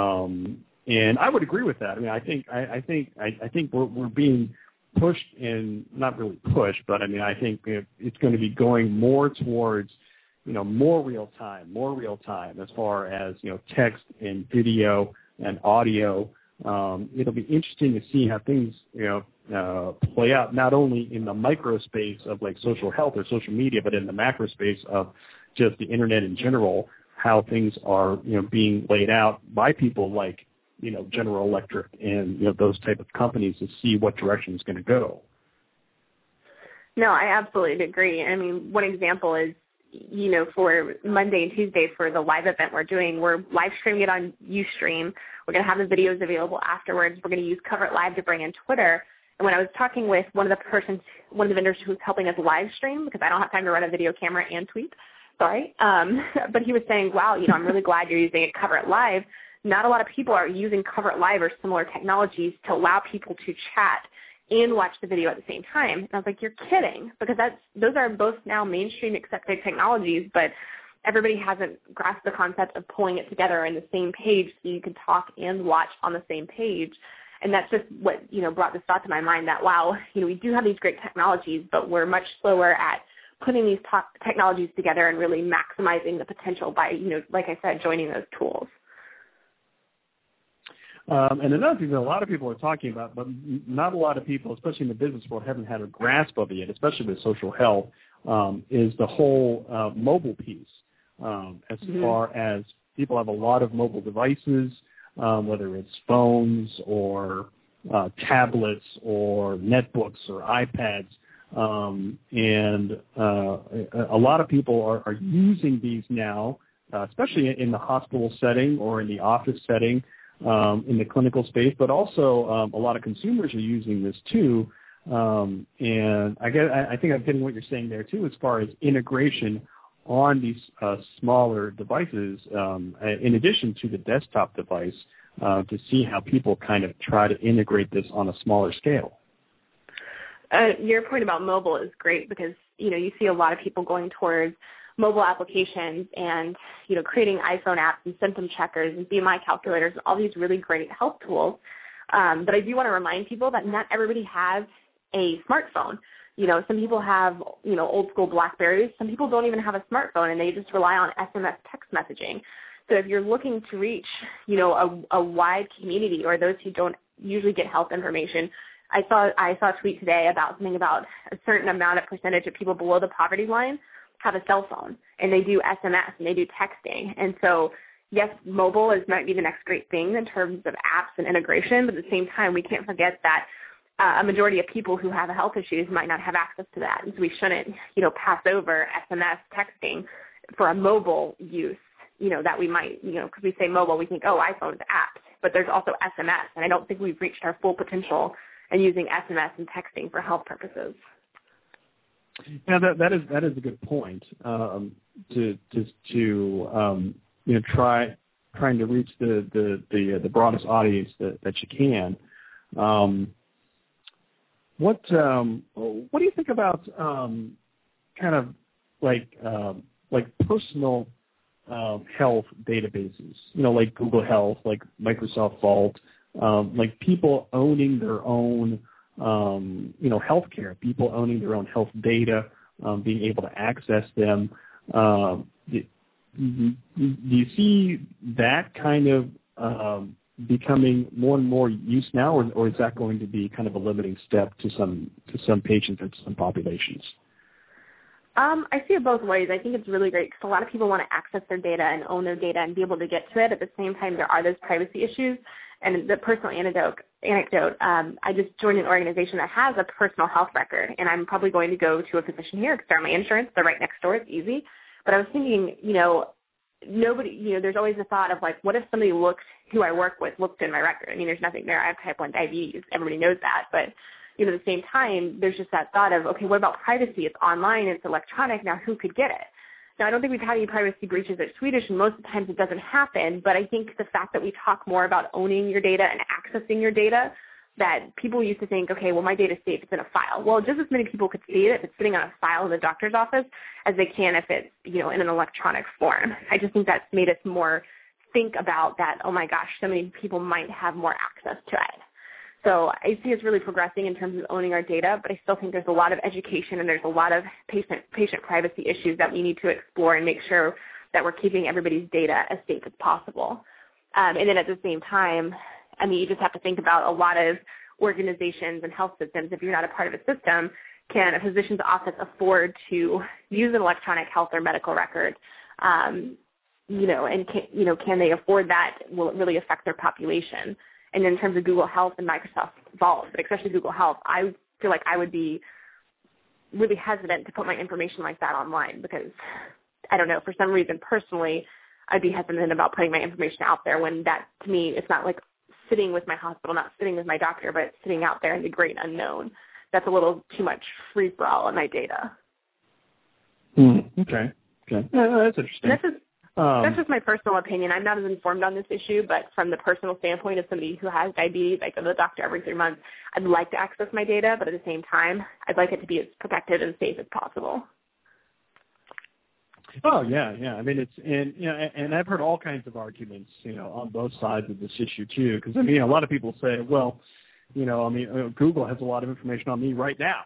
And I would agree with that. I mean, I think we're being pushed, and not really pushed, but I mean, I think it's going to be going more towards, more real time as far as, text and video and audio. It'll be interesting to see how things, play out, not only in the micro space of like social health or social media, but in the macro space of just the internet in general, how things are, being laid out by people like, General Electric and, those type of companies, to see what direction it's going to go. No, I absolutely agree. I mean, one example is, for Monday and Tuesday for the live event we're doing, we're live streaming it on Ustream. We're going to have the videos available afterwards. We're going to use Cover It Live to bring in Twitter. And when I was talking with one of the vendors who's helping us live stream, because I don't have time to run a video camera and tweet, sorry, but he was saying, wow, I'm really glad you're using it, Cover It Live. Not a lot of people are using Cover It Live or similar technologies to allow people to chat and watch the video at the same time. And I was like, you're kidding, because those are both now mainstream accepted technologies, but everybody hasn't grasped the concept of pulling it together in the same page so you can talk and watch on the same page. And that's just what, brought this thought to my mind that, wow, we do have these great technologies, but we're much slower at putting these technologies together and really maximizing the potential by, like I said, joining those tools. And another thing that a lot of people are talking about, but not a lot of people, especially in the business world, haven't had a grasp of it yet, especially with social health, is the whole mobile piece. As far as people have a lot of mobile devices, whether it's phones or tablets or netbooks or iPads, and a lot of people are using these now, especially in the hospital setting or in the office setting, in the clinical space, but also a lot of consumers are using this too. And I think I'm getting what you're saying there too, as far as integration on these smaller devices, in addition to the desktop device, to see how people kind of try to integrate this on a smaller scale. Your point about mobile is great, because, you see a lot of people going towards mobile applications and, creating iPhone apps and symptom checkers and BMI calculators and all these really great health tools. But I do want to remind people that not everybody has a smartphone. Some people have, old school BlackBerries. Some people don't even have a smartphone, and they just rely on SMS text messaging. So if you're looking to reach, a wide community, or those who don't usually get health information, I saw a tweet today about something about a certain percentage of people below the poverty line have a cell phone, and they do SMS and they do texting. And so, yes, mobile might be the next great thing in terms of apps and integration, but at the same time, we can't forget that a majority of people who have health issues might not have access to that. And so we shouldn't, pass over SMS texting for a mobile use, that we might, because we say mobile, we think, oh, iPhone's apps, but there's also SMS, and I don't think we've reached our full potential in using SMS and texting for health purposes. Yeah, that is a good point. Trying to reach the broadest audience that you can. What do you think about kind of like personal health databases? Like Google Health, like Microsoft Vault, like people owning their own healthcare, people owning their own health data, being able to access them. Do you see that kind of becoming more and more use now, or is that going to be kind of a limiting step to some patients and some populations? I see it both ways. I think it's really great because a lot of people want to access their data and own their data and be able to get to it. At the same time, there are those privacy issues. And the personal anecdote, I just joined an organization that has a personal health record, and I'm probably going to go to a physician here because they're on my insurance. They're right next door. It's easy. But I was thinking, nobody, there's always the thought of like, what if somebody who I work with looked in my record? I mean, there's nothing there. I have type 1 diabetes. Everybody knows that. But, at the same time, there's just that thought of, okay, what about privacy? It's online. It's electronic. Now, who could get it? Now, I don't think we've had any privacy breaches at Swedish, and most of the times it doesn't happen. But I think the fact that we talk more about owning your data and accessing your data, that people used to think, okay, well, my data's safe. It's in a file. Well, just as many people could see it if it's sitting on a file in the doctor's office as they can if it's, in an electronic form. I just think that's made us more think about that, oh, my gosh, so many people might have more access to it. So I see us really progressing in terms of owning our data, but I still think there's a lot of education and there's a lot of patient privacy issues that we need to explore and make sure that we're keeping everybody's data as safe as possible. And then at the same time, you just have to think about a lot of organizations and health systems. If you're not a part of a system, can a physician's office afford to use an electronic health or medical record? And can they afford that? Will it really affect their population? And in terms of Google Health and Microsoft Vault, but especially Google Health, I feel like I would be really hesitant to put my information like that online because, I don't know, for some reason personally, I'd be hesitant about putting my information out there when that, to me, it's not like sitting with my hospital, not sitting with my doctor, but sitting out there in the great unknown. That's a little too much free-for-all on my data. Okay. Yeah, that's interesting. That's just my personal opinion. I'm not as informed on this issue, but from the personal standpoint of somebody who has diabetes, I go to the doctor every 3 months. I'd like to access my data, but at the same time, I'd like it to be as protected and safe as possible. Oh yeah. I mean, and I've heard all kinds of arguments, on both sides of this issue too. Because a lot of people say, well, Google has a lot of information on me right now,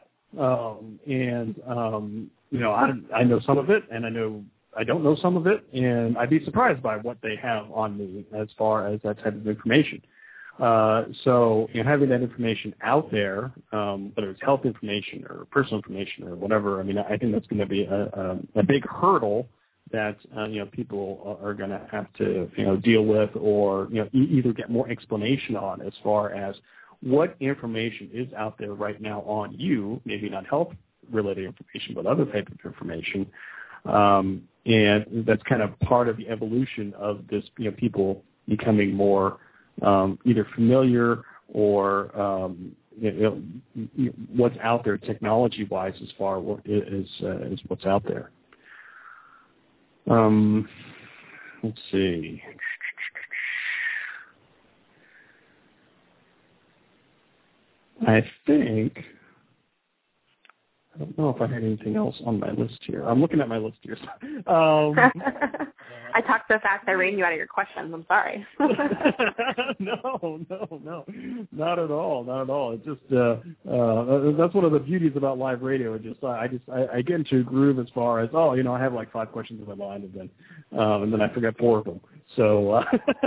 I know some of it, and I don't know some of it, and I'd be surprised by what they have on me as far as that type of information. So having that information out there, whether it's health information or personal information or whatever, I think that's going to be a big hurdle that people are going to have to deal with, or either get more explanation on as far as what information is out there right now on you, maybe not health related information, but other type of information. And that's kind of part of the evolution of this, people becoming more either familiar or what's out there technology-wise as far as what's out there. Let's see. I don't know if I had anything else on my list here. I'm looking at my list here. I talked so fast I ran you out of your questions. I'm sorry. No, not at all. It's just that's one of the beauties about live radio. I get into a groove as far as I have like 5 questions in my mind, and then I forget 4 of them. So,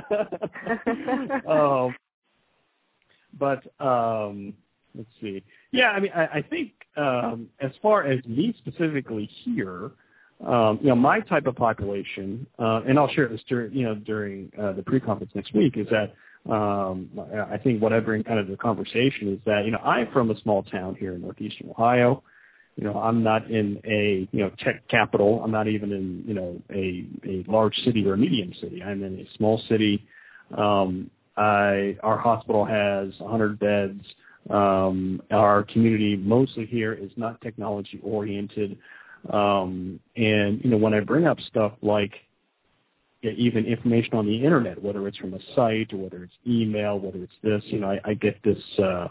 but let's see. Yeah, I think as far as me specifically here, my type of population, and I'll share this during the pre-conference next week, is that I think what I bring kind of to the conversation is that I'm from a small town here in northeastern Ohio. I'm not in a tech capital. I'm not even in a large city or a medium city. I'm in a small city. Our hospital has 100 beds. Our community mostly here is not technology oriented. And when I bring up stuff like even information on the internet, whether it's from a site or whether it's email, whether it's this, I get this,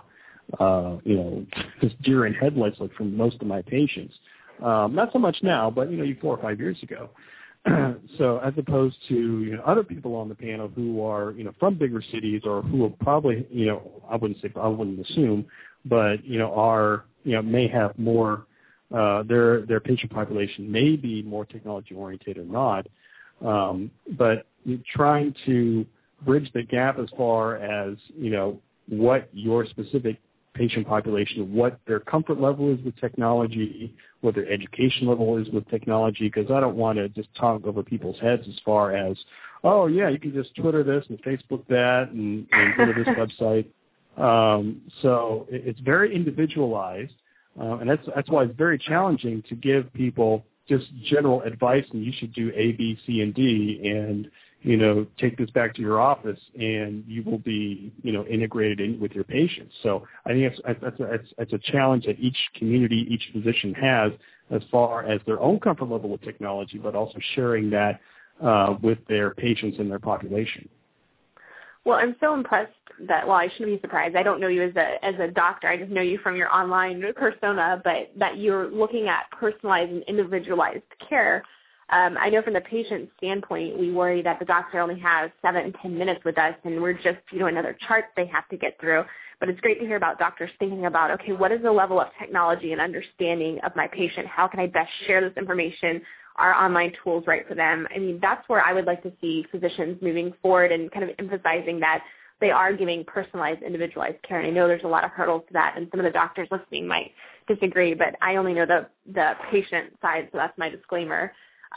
this deer in headlights like from most of my patients. Not so much now, but 4 or 5 years ago. So as opposed to other people on the panel who are from bigger cities, or who are probably I wouldn't assume, but are may have more their patient population may be more technology oriented or not, but trying to bridge the gap as far as what your specific patient population, what their comfort level is with technology, what their education level is with technology, because I don't want to just talk over people's heads as far as, oh, yeah, you can just Twitter this and Facebook that and go to this website. So it's very individualized, and that's why it's very challenging to give people just general advice, and you should do A, B, C, and D, and take this back to your office, and you will be, integrated in with your patients. So I think it's a challenge that each community, each physician has as far as their own comfort level with technology, but also sharing that with their patients and their population. Well, I'm so impressed that, well, I shouldn't be surprised. I don't know you as a doctor. I just know you from your online persona, but that you're looking at personalized and individualized care. I know from the patient standpoint, we worry that the doctor only has 7 to 10 minutes with us, and we're just, another chart they have to get through. But it's great to hear about doctors thinking about, okay, what is the level of technology and understanding of my patient? How can I best share this information? Are online tools right for them? I mean, that's where I would like to see physicians moving forward and kind of emphasizing that they are giving personalized, individualized care. And I know there's a lot of hurdles to that, and some of the doctors listening might disagree, but I only know the patient side, so that's my disclaimer.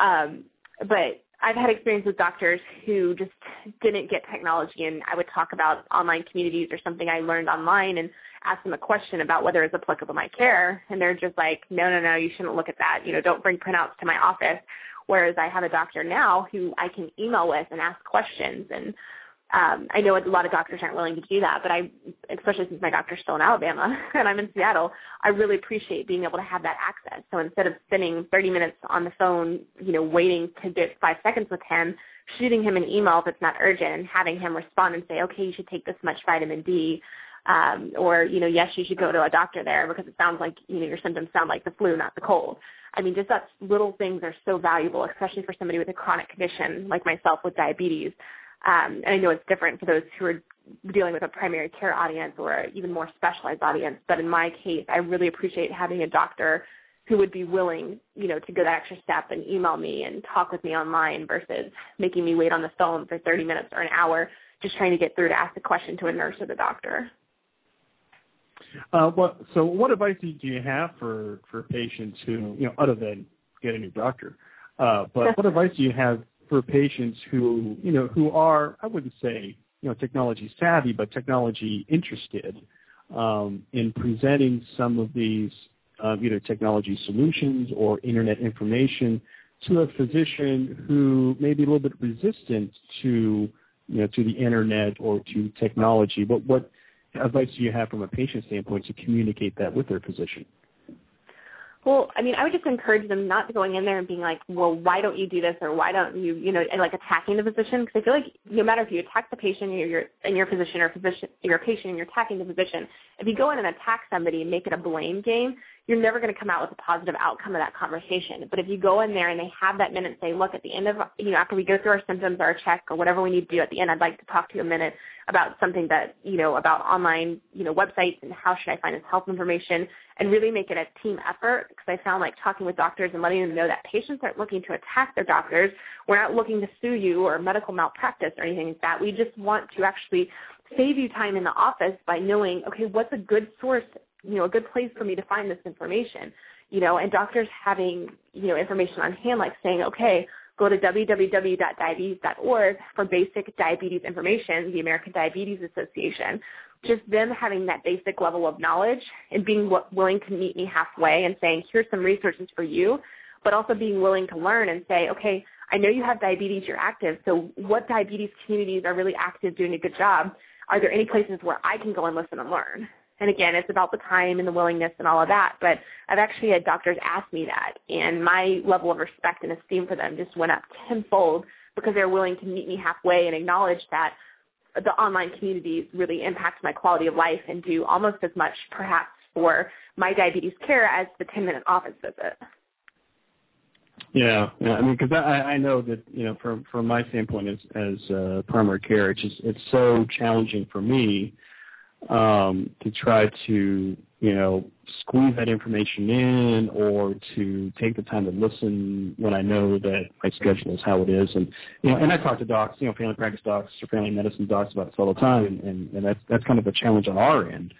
But I've had experience with doctors who just didn't get technology, and I would talk about online communities or something I learned online and ask them a question about whether it's applicable to my care, and they're just like, no, you shouldn't look at that. Don't bring printouts to my office. Whereas I have a doctor now who I can email with and ask questions, and I know a lot of doctors aren't willing to do that, but especially since my doctor's still in Alabama and I'm in Seattle, I really appreciate being able to have that access. So instead of spending 30 minutes on the phone, waiting to get 5 seconds with him, shooting him an email if it's not urgent and having him respond and say, okay, you should take this much vitamin D, or, yes, you should go to a doctor there because it sounds like, your symptoms sound like the flu, not the cold. I mean, just that little things are so valuable, especially for somebody with a chronic condition like myself with diabetes. And I know it's different for those who are dealing with a primary care audience or an even more specialized audience. But in my case, I really appreciate having a doctor who would be willing, to go that extra step and email me and talk with me online versus making me wait on the phone for 30 minutes or an hour just trying to get through to ask a question to a nurse or the doctor. So what advice do you have for patients who, other than get a new doctor, but what advice do you have for patients who, who are, I wouldn't say, technology savvy, but technology interested in presenting some of these either technology solutions or internet information to a physician who may be a little bit resistant to, to the internet or to technology? What advice do you have from a patient standpoint to communicate that with their physician? Well, I mean, I would just encourage them not to going in there and being like, well, why don't you do this, or why don't you, and like attacking the physician, because I feel like no matter if you attack the patient and your physician, or your patient and you're attacking the physician, if you go in and attack somebody and make it a blame game, you're never going to come out with a positive outcome of that conversation. But if you go in there and they have that minute and say, look, at the end of, after we go through our symptoms or our check or whatever we need to do at the end, I'd like to talk to you a minute about something that, about online, websites and how should I find this health information, and really make it a team effort, because I found like talking with doctors and letting them know that patients aren't looking to attack their doctors. We're not looking to sue you or medical malpractice or anything like that. We just want to actually save you time in the office by knowing, okay, what's a good source, a good place for me to find this information, and doctors having, information on hand, like saying, okay, go to www.diabetes.org for basic diabetes information, the American Diabetes Association. Just them having that basic level of knowledge and being willing to meet me halfway and saying, here's some resources for you, but also being willing to learn and say, okay, I know you have diabetes, you're active, so what diabetes communities are really active, doing a good job? Are there any places where I can go and listen and learn? And again, it's about the time and the willingness and all of that, but I've actually had doctors ask me that, and my level of respect and esteem for them just went up tenfold because they're willing to meet me halfway and acknowledge that the online communities really impact my quality of life and do almost as much, perhaps, for my diabetes care as the 10-minute office visit. Yeah. I mean, because I know that, from my standpoint as primary care, it's so challenging for me to try to, squeeze that information in or to take the time to listen when I know that my schedule is how it is. And, and I talk to docs, family practice docs or family medicine docs about this all the time. And that's kind of a challenge on our end,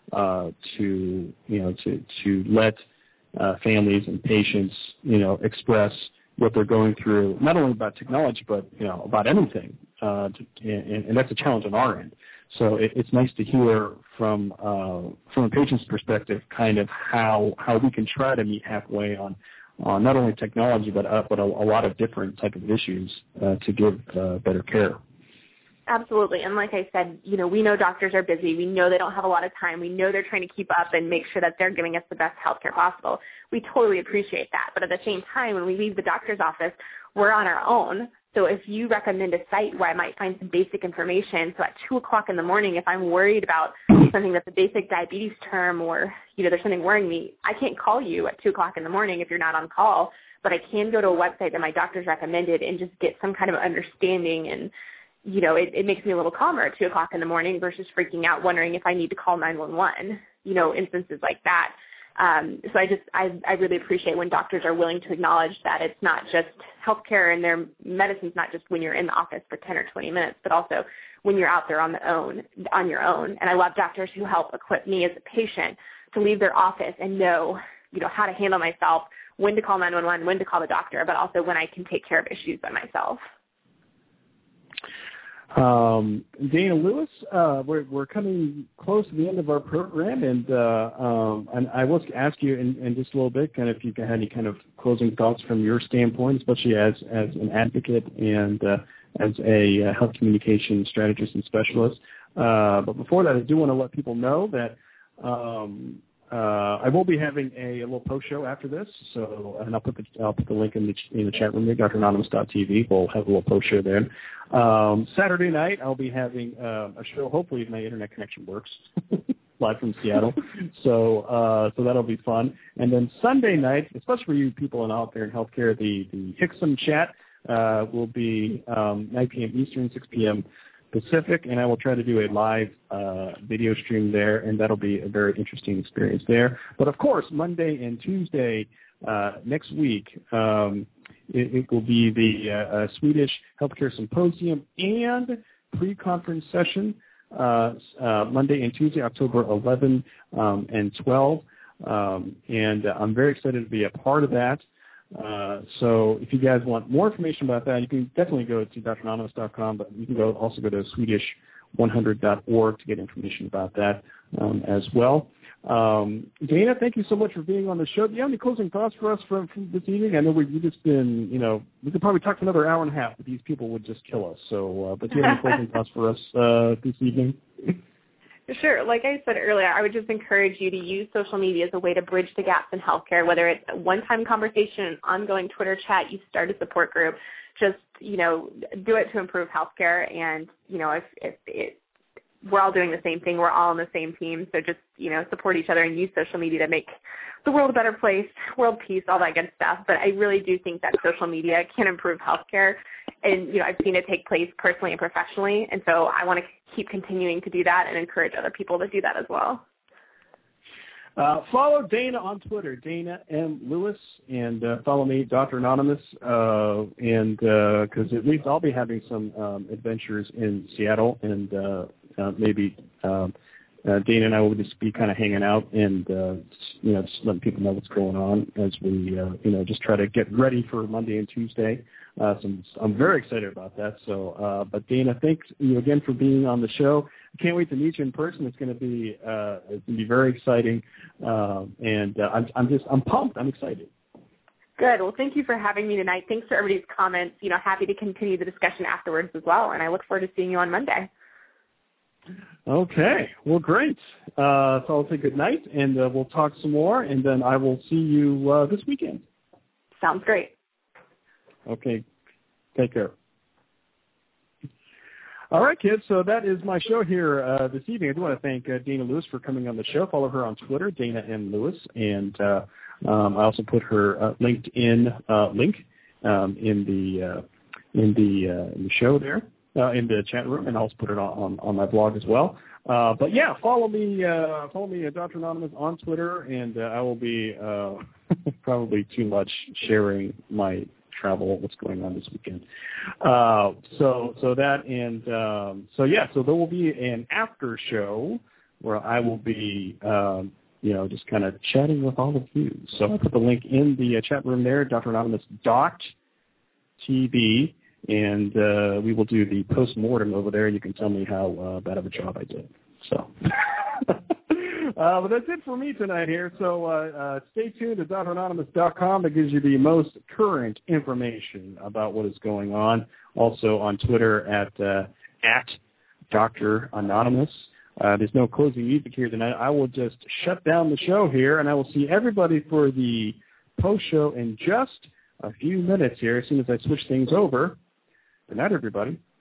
to let families and patients, express what they're going through, not only about technology, but, about anything. And that's a challenge on our end. So it's nice to hear from a patient's perspective kind of how we can try to meet halfway on not only technology but a lot of different type of issues to give better care. Absolutely. And like I said, we know doctors are busy. We know they don't have a lot of time. We know they're trying to keep up and make sure that they're giving us the best health care possible. We totally appreciate that. But at the same time, when we leave the doctor's office, we're on our own. So if you recommend a site where I might find some basic information, so at 2 o'clock in the morning, if I'm worried about something that's a basic diabetes term or, there's something worrying me, I can't call you at 2 o'clock in the morning if you're not on call, but I can go to a website that my doctor's recommended and just get some kind of understanding, and it makes me a little calmer at 2 o'clock in the morning versus freaking out, wondering if I need to call 911, instances like that. So I really appreciate when doctors are willing to acknowledge that it's not just healthcare and their medicine's not just when you're in the office for 10 or 20 minutes, but also when you're out there on your own. And I love doctors who help equip me as a patient to leave their office and know, how to handle myself, when to call 911, when to call the doctor, but also when I can take care of issues by myself. Dana Lewis, we're coming close to the end of our program, and I will ask you in just a little bit, kind of if you had any kind of closing thoughts from your standpoint, especially as an advocate and as a health communication strategist and specialist. But before that, I do want to let people know that I will be having a little post show after this, and I'll put the link in the chat room there, dranonymous.tv. We'll have a little post show there. Saturday night, I'll be having a show. Hopefully, if my internet connection works, live from Seattle. So that'll be fun. And then Sunday night, especially for you people out there in healthcare, the Hicksum chat will be 9 p.m. Eastern, 6 p.m. Pacific, and I will try to do a live video stream there, and that'll be a very interesting experience there. But of course, Monday and Tuesday next week, it will be the Swedish Healthcare Symposium and pre-conference session, Monday and Tuesday, October 11 and 12. And I'm very excited to be a part of that. So if you guys want more information about that, you can definitely go to dranonymous.com, but you can also go to Swedish100.org to get information about that as well. Dana, thank you so much for being on the show. Do you have any closing thoughts for us from this evening? I know we've just been, we could probably talk for another hour and a half, but these people would just kill us. So, but do you have any closing thoughts for us this evening? Sure. Like I said earlier, I would just encourage you to use social media as a way to bridge the gaps in healthcare, whether it's a one-time conversation, an ongoing Twitter chat, you start a support group, just, do it to improve healthcare. And, if we're all doing the same thing, we're all on the same team. So just, support each other and use social media to make the world a better place, world peace, all that good stuff. But I really do think that social media can improve healthcare. And, I've seen it take place personally and professionally. And so I want to keep continuing to do that and encourage other people to do that as well. Follow Dana on Twitter, Dana M. Lewis, and follow me, Dr. Anonymous, and because at least I'll be having some adventures in Seattle, and maybe Dana and I will just be kind of hanging out and, just letting people know what's going on as we, just try to get ready for Monday and Tuesday. So I'm very excited about that. So, but Dana, thanks you again for being on the show. I can't wait to meet you in person. It's going to be very exciting. And I'm pumped. I'm excited. Good. Well, thank you for having me tonight. Thanks for everybody's comments. Happy to continue the discussion afterwards as well. And I look forward to seeing you on Monday. Okay. Well, great. So I'll say good night, and we'll talk some more, and then I will see you this weekend. Sounds great. Okay. Take care. All right, kids. So that is my show here this evening. I do want to thank Dana Lewis for coming on the show. Follow her on Twitter, Dana M. Lewis, and I also put her LinkedIn link in the show there. In the chat room, and I'll also put it on my blog as well. But yeah, follow me, Dr. Anonymous on Twitter, and I will be probably too much sharing my travel, what's going on this weekend. So there will be an after show where I will be, just kind of chatting with all of you. So I'll put the link in the chat room there, dranonymous.tv. And we will do the post-mortem over there, and you can tell me how bad of a job I did. So, But that's it for me tonight here. So stay tuned to DrAnonymous.com. That gives you the most current information about what is going on. Also on Twitter at Dr. Anonymous. There's no closing music here tonight. I will just shut down the show here, and I will see everybody for the post-show in just a few minutes here as soon as I switch things over. Good night, everybody.